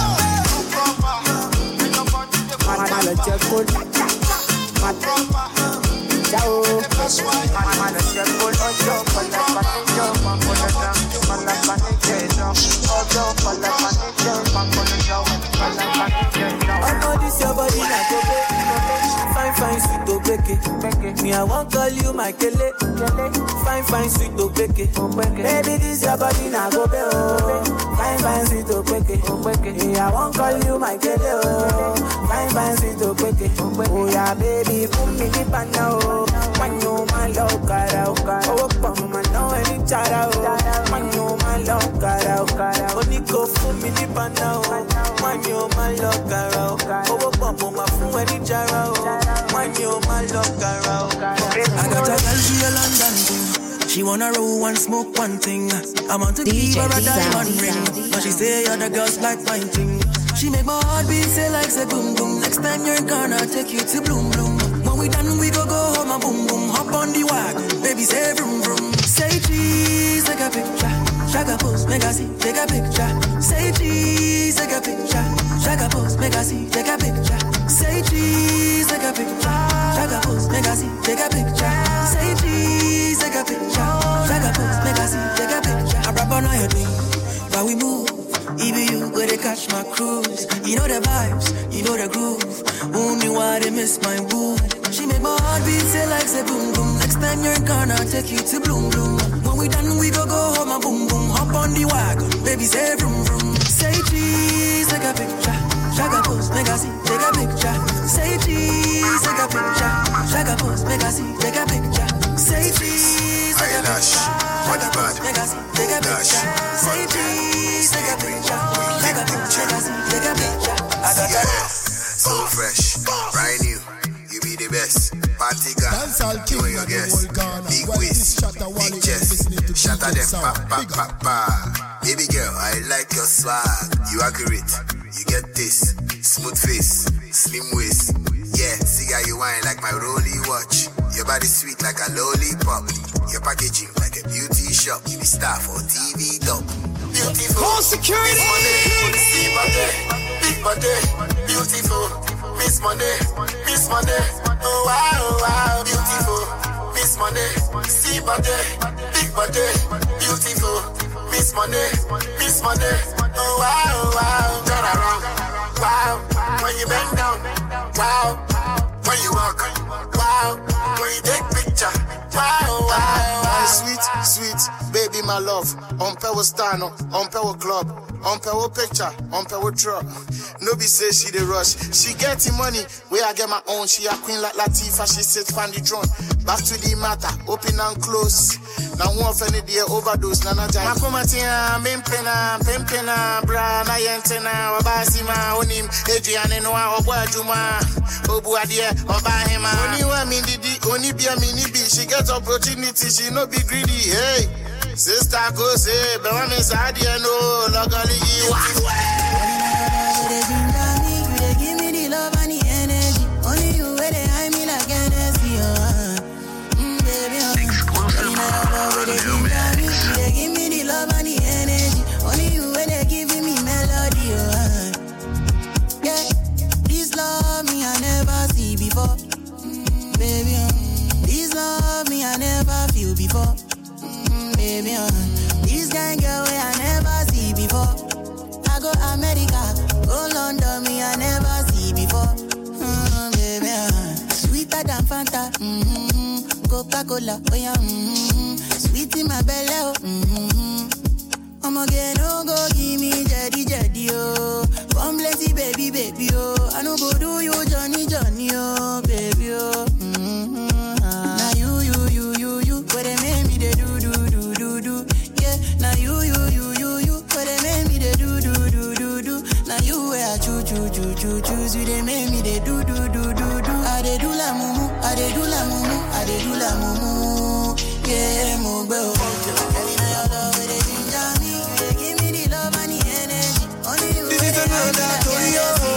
I know this your body like a baby. Fine, fine, sweet, okay. beke. Me, I won't call you my kele. Fine, sweet to beke. Baby, this your body now go be oh. Fine, sweet to beke. Me, I won't call you my kele oh. Fine, sweet to beke. Oh yeah, baby, put me deep and now. When you my love, cara. Oh, come on, no any chara. When you my love, cara. Only go for me deep and now. When you my love, cara. Oh, come on, my phone any chara. When you my love, cara. I got a girl, she a London thing. She wanna roll one, smoke one thing. I want to give her a diamond ring, but she say other girls like my thing. She make my heart beat say like say boom boom. Next time you're gonna take you to bloom bloom. When we done we go home and boom boom. Hop on the wagon, baby say vroom vroom. Say cheese, take a picture. Shaka pose, make a see, take a picture. Say cheese, take a picture. Shaka pose, make a see, take a picture. Say cheese, take a picture. Shaka pose, make a see, take a picture. Say cheese, take a picture. Shaka pose, make a see, take a picture. I rap on your thing, but we move. Even you go to catch my cruise. You know the vibes, you know the groove. Only why they miss my boo. She make my heart beat say like say boom boom. Next time you're gonna take you to bloom bloom. When we done we go home and boom boom. Hop on the wagon, baby say vroom vroom. Say cheese, take a picture. Shaka pose, make a see, take a picture. Say cheese, take a picture. Shaka pose, make a see, take a picture. Say cheese, take a picture. Shaka pose, make a see, take a picture. Say cheese, take a picture. Shaka pose, make a see, take a picture. So fresh, brand new. You be the best. Party gun, you and your guests. Big waist, big chest. Shatter them, pa. Baby girl, I like your swag. You accurate, you get this. Smooth face, slim waist. Yeah, see how you wine like my rolly watch. Your body sweet like a lollipop. Your packaging like a beauty shop. You be star for TV dog. Beautiful. Call security. See big body, beautiful. Miss Monday. Oh wow, beautiful. Miss Monday, see body, big body, beautiful. Miss Monday. Oh wow, turn around. Wow, when you bend down. Wow, when you walk. Wow, when you take picture. Wow. Sweet, baby, my love. On Pewo Stano, on Pewo Club, on Pewo Picture, on Pewo Truck. No be say she the rush. She getting money, where I get my own. She a queen like Latifah, she sits on the throne. Back to the matter, open and close. Now one for the day overdose. Nana Jai. Makumatia, Pimpena, Bra, Nayentena, Obasima, Onim, Adrian, Noah, Obuajuma, Obuadia, Obahima. Only one minute, only be a mini B. She gets opportunity, she no be greedy. Hey, sister, go say, but I'm inside here, no, luckily, you give me the love and the energy. Only you where they hide me like Hennessy, baby, they give me the love and the energy. Only you where they giving me melody, yeah, this love me I never see before, baby, this love me I never feel before, baby, this kind girl way I never see before. I go America, go London, me I never see before, baby, sweeter than Fanta, Coca-Cola, oh yeah, sweet in my belly, oh, I'm again, no go give me jetty, oh, come bless you, baby, oh, I no go do you, Johnny, oh, baby, oh, now you, where they make me, they do, yeah, now you, where they make me, they do, now you where I choose, you they make me, they do, I they do la mumu, yeah, move, give me the love and the energy, only you. This is another story,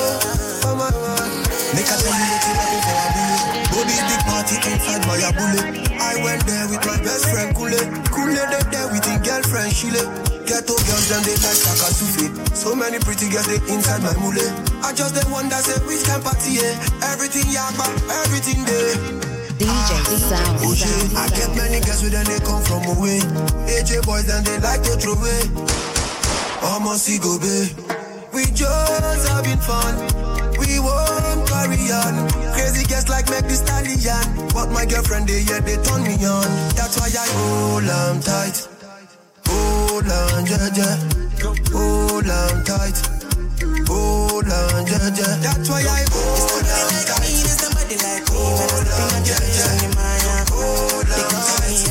make a tell you what you looking for a bullet. Go this big party inside by a bullet. I went there with my best friend Kule there with his girlfriend Shile. Ghetto girls and they like Takasufi. So many pretty girls they inside my mule. I just the one that say which can party, everything yakba, everything there. DJ Sound. I get many girls with them they come from away. AJ boys and they like to throw away. Almost go be. We just having fun. We won't carry on. Crazy girls like make the stallion million. But my girlfriend, they turn me on. That's why I hold on tight. Hold on, yeah. Hold on tight. Hold on, yeah. That's why I hold on tight. There's somebody like me when I'm stepping on the place on the Maya. Hold on tight.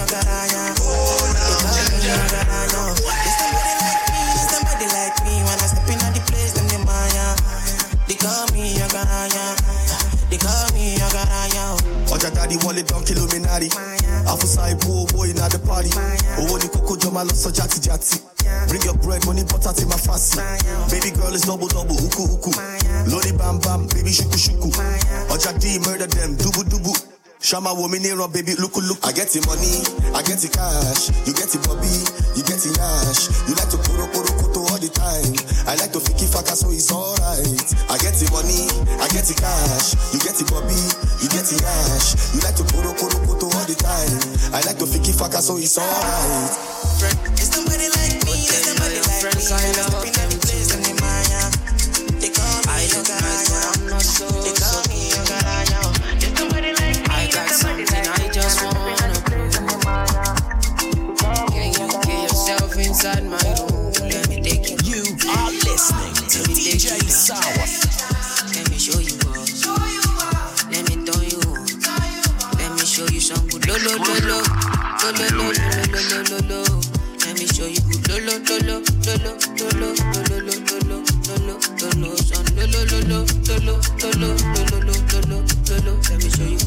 There's somebody like me when I'm stepping on the place on the Maya. They call me Yagaraya. They call me Yagaraya. Oja daddy wallet down Illuminati. Alpha side boy in the party. Oh, the coco jama lost so jati. Bring your bread, money, butter to my fancy. Baby girl is double, uku. Lodi bam, baby shuku. Oja D murder them, dubu. Shama woman here, baby, look. I get the money, I get the cash. You get the bobby, you get the yash. You like to puro all the time. I like to fiki faka, so it's alright. I get the money, I get the cash. You get the bobby, you get the yash. You like to puro all the time. I like to fiki faka, so it's alright. It's somebody like me, there's somebody like me. I'm stepping on the place on the Maya. They call me Yagaraya. They call me Yagaraya. There's somebody like me. I got something I just wanna prove. Can you get yourself inside my room? Let me take you. You are listening to DJ Sour. Let me show you all. Let me turn you on. Let me show you some good lo. Let me show you good lo. Let me show you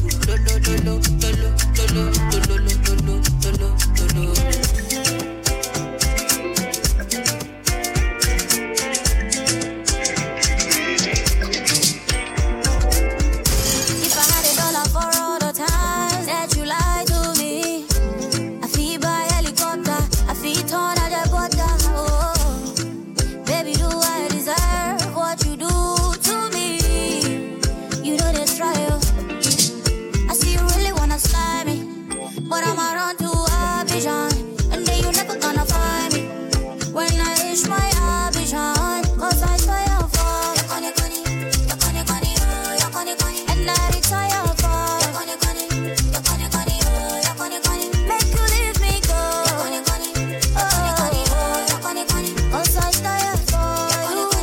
If I had $1 for all the times that you lied to me, I feel by helicopter, I feel torn out the butter. Oh, baby, do I deserve what you do to me? You know this trial. I see you really wanna slime me, but I'm around to Abidjan, and then you never gonna find me when I reach my Abidjan, 'cause I fire for and I retire for make you leave me go. Cause I tire for you.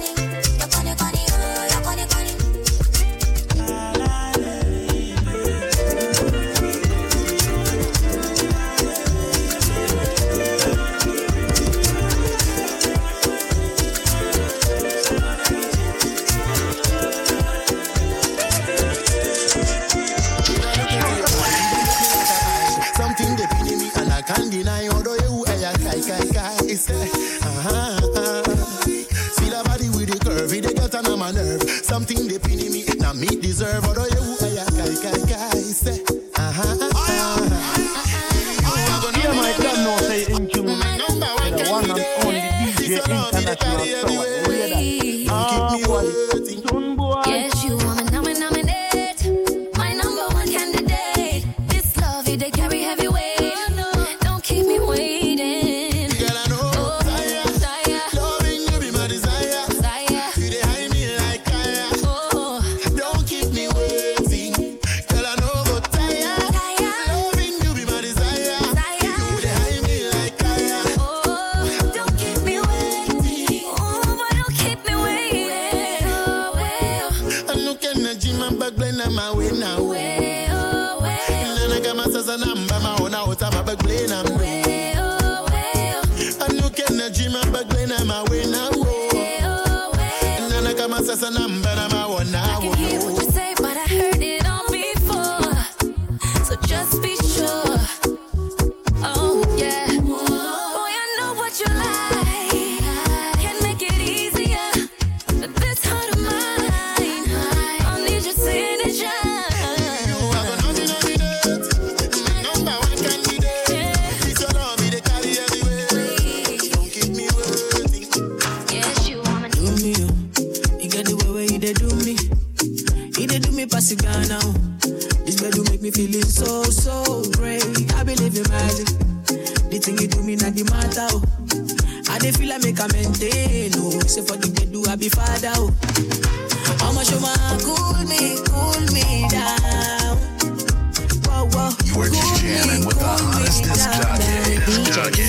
Something they feeling me and I can't deny. Although you kai. See the body with the curve, they got on my nerve. Something they feeling me, now me deserve. Although you kai. Say Yeah, my God, no say in tune. The one and only DJ International Sour. Yes, you want me nominate. My number one candidate. This love, they carry heavy weight. Don't keep me waiting. Girl, I know. Oh, desire. Loving you be my desire. You dey hide me like fire. Oh, don't keep me waiting. Girl, I know go tired. Loving you be my desire. You dey hide me like fire. oh, don't keep me waiting. Oh, but don't keep me waiting. Oh, well. I'm looking at Jim and back blend on my way now. Nana kama sasa namba maona utama back blend on me. I'm looking at Jim and back blend on my way now. Nana kama sasa namba na maona. I can hear what you say, but I heard it all before. So just be sure. Oh, yeah. Boy, I know what you like. Can make it easier. This heart of mine, I'll need your signature. Yes, you want me. Do me, you get the way where you dey do me. You dey do me pass it down now. This bed do make me feeling so great. I believe in magic. The thing you do me not the matter. Oh. I dey feel like make a maintain. Oh, say for the bed do I be father. Oh. How much you want cool me down?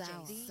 Sour.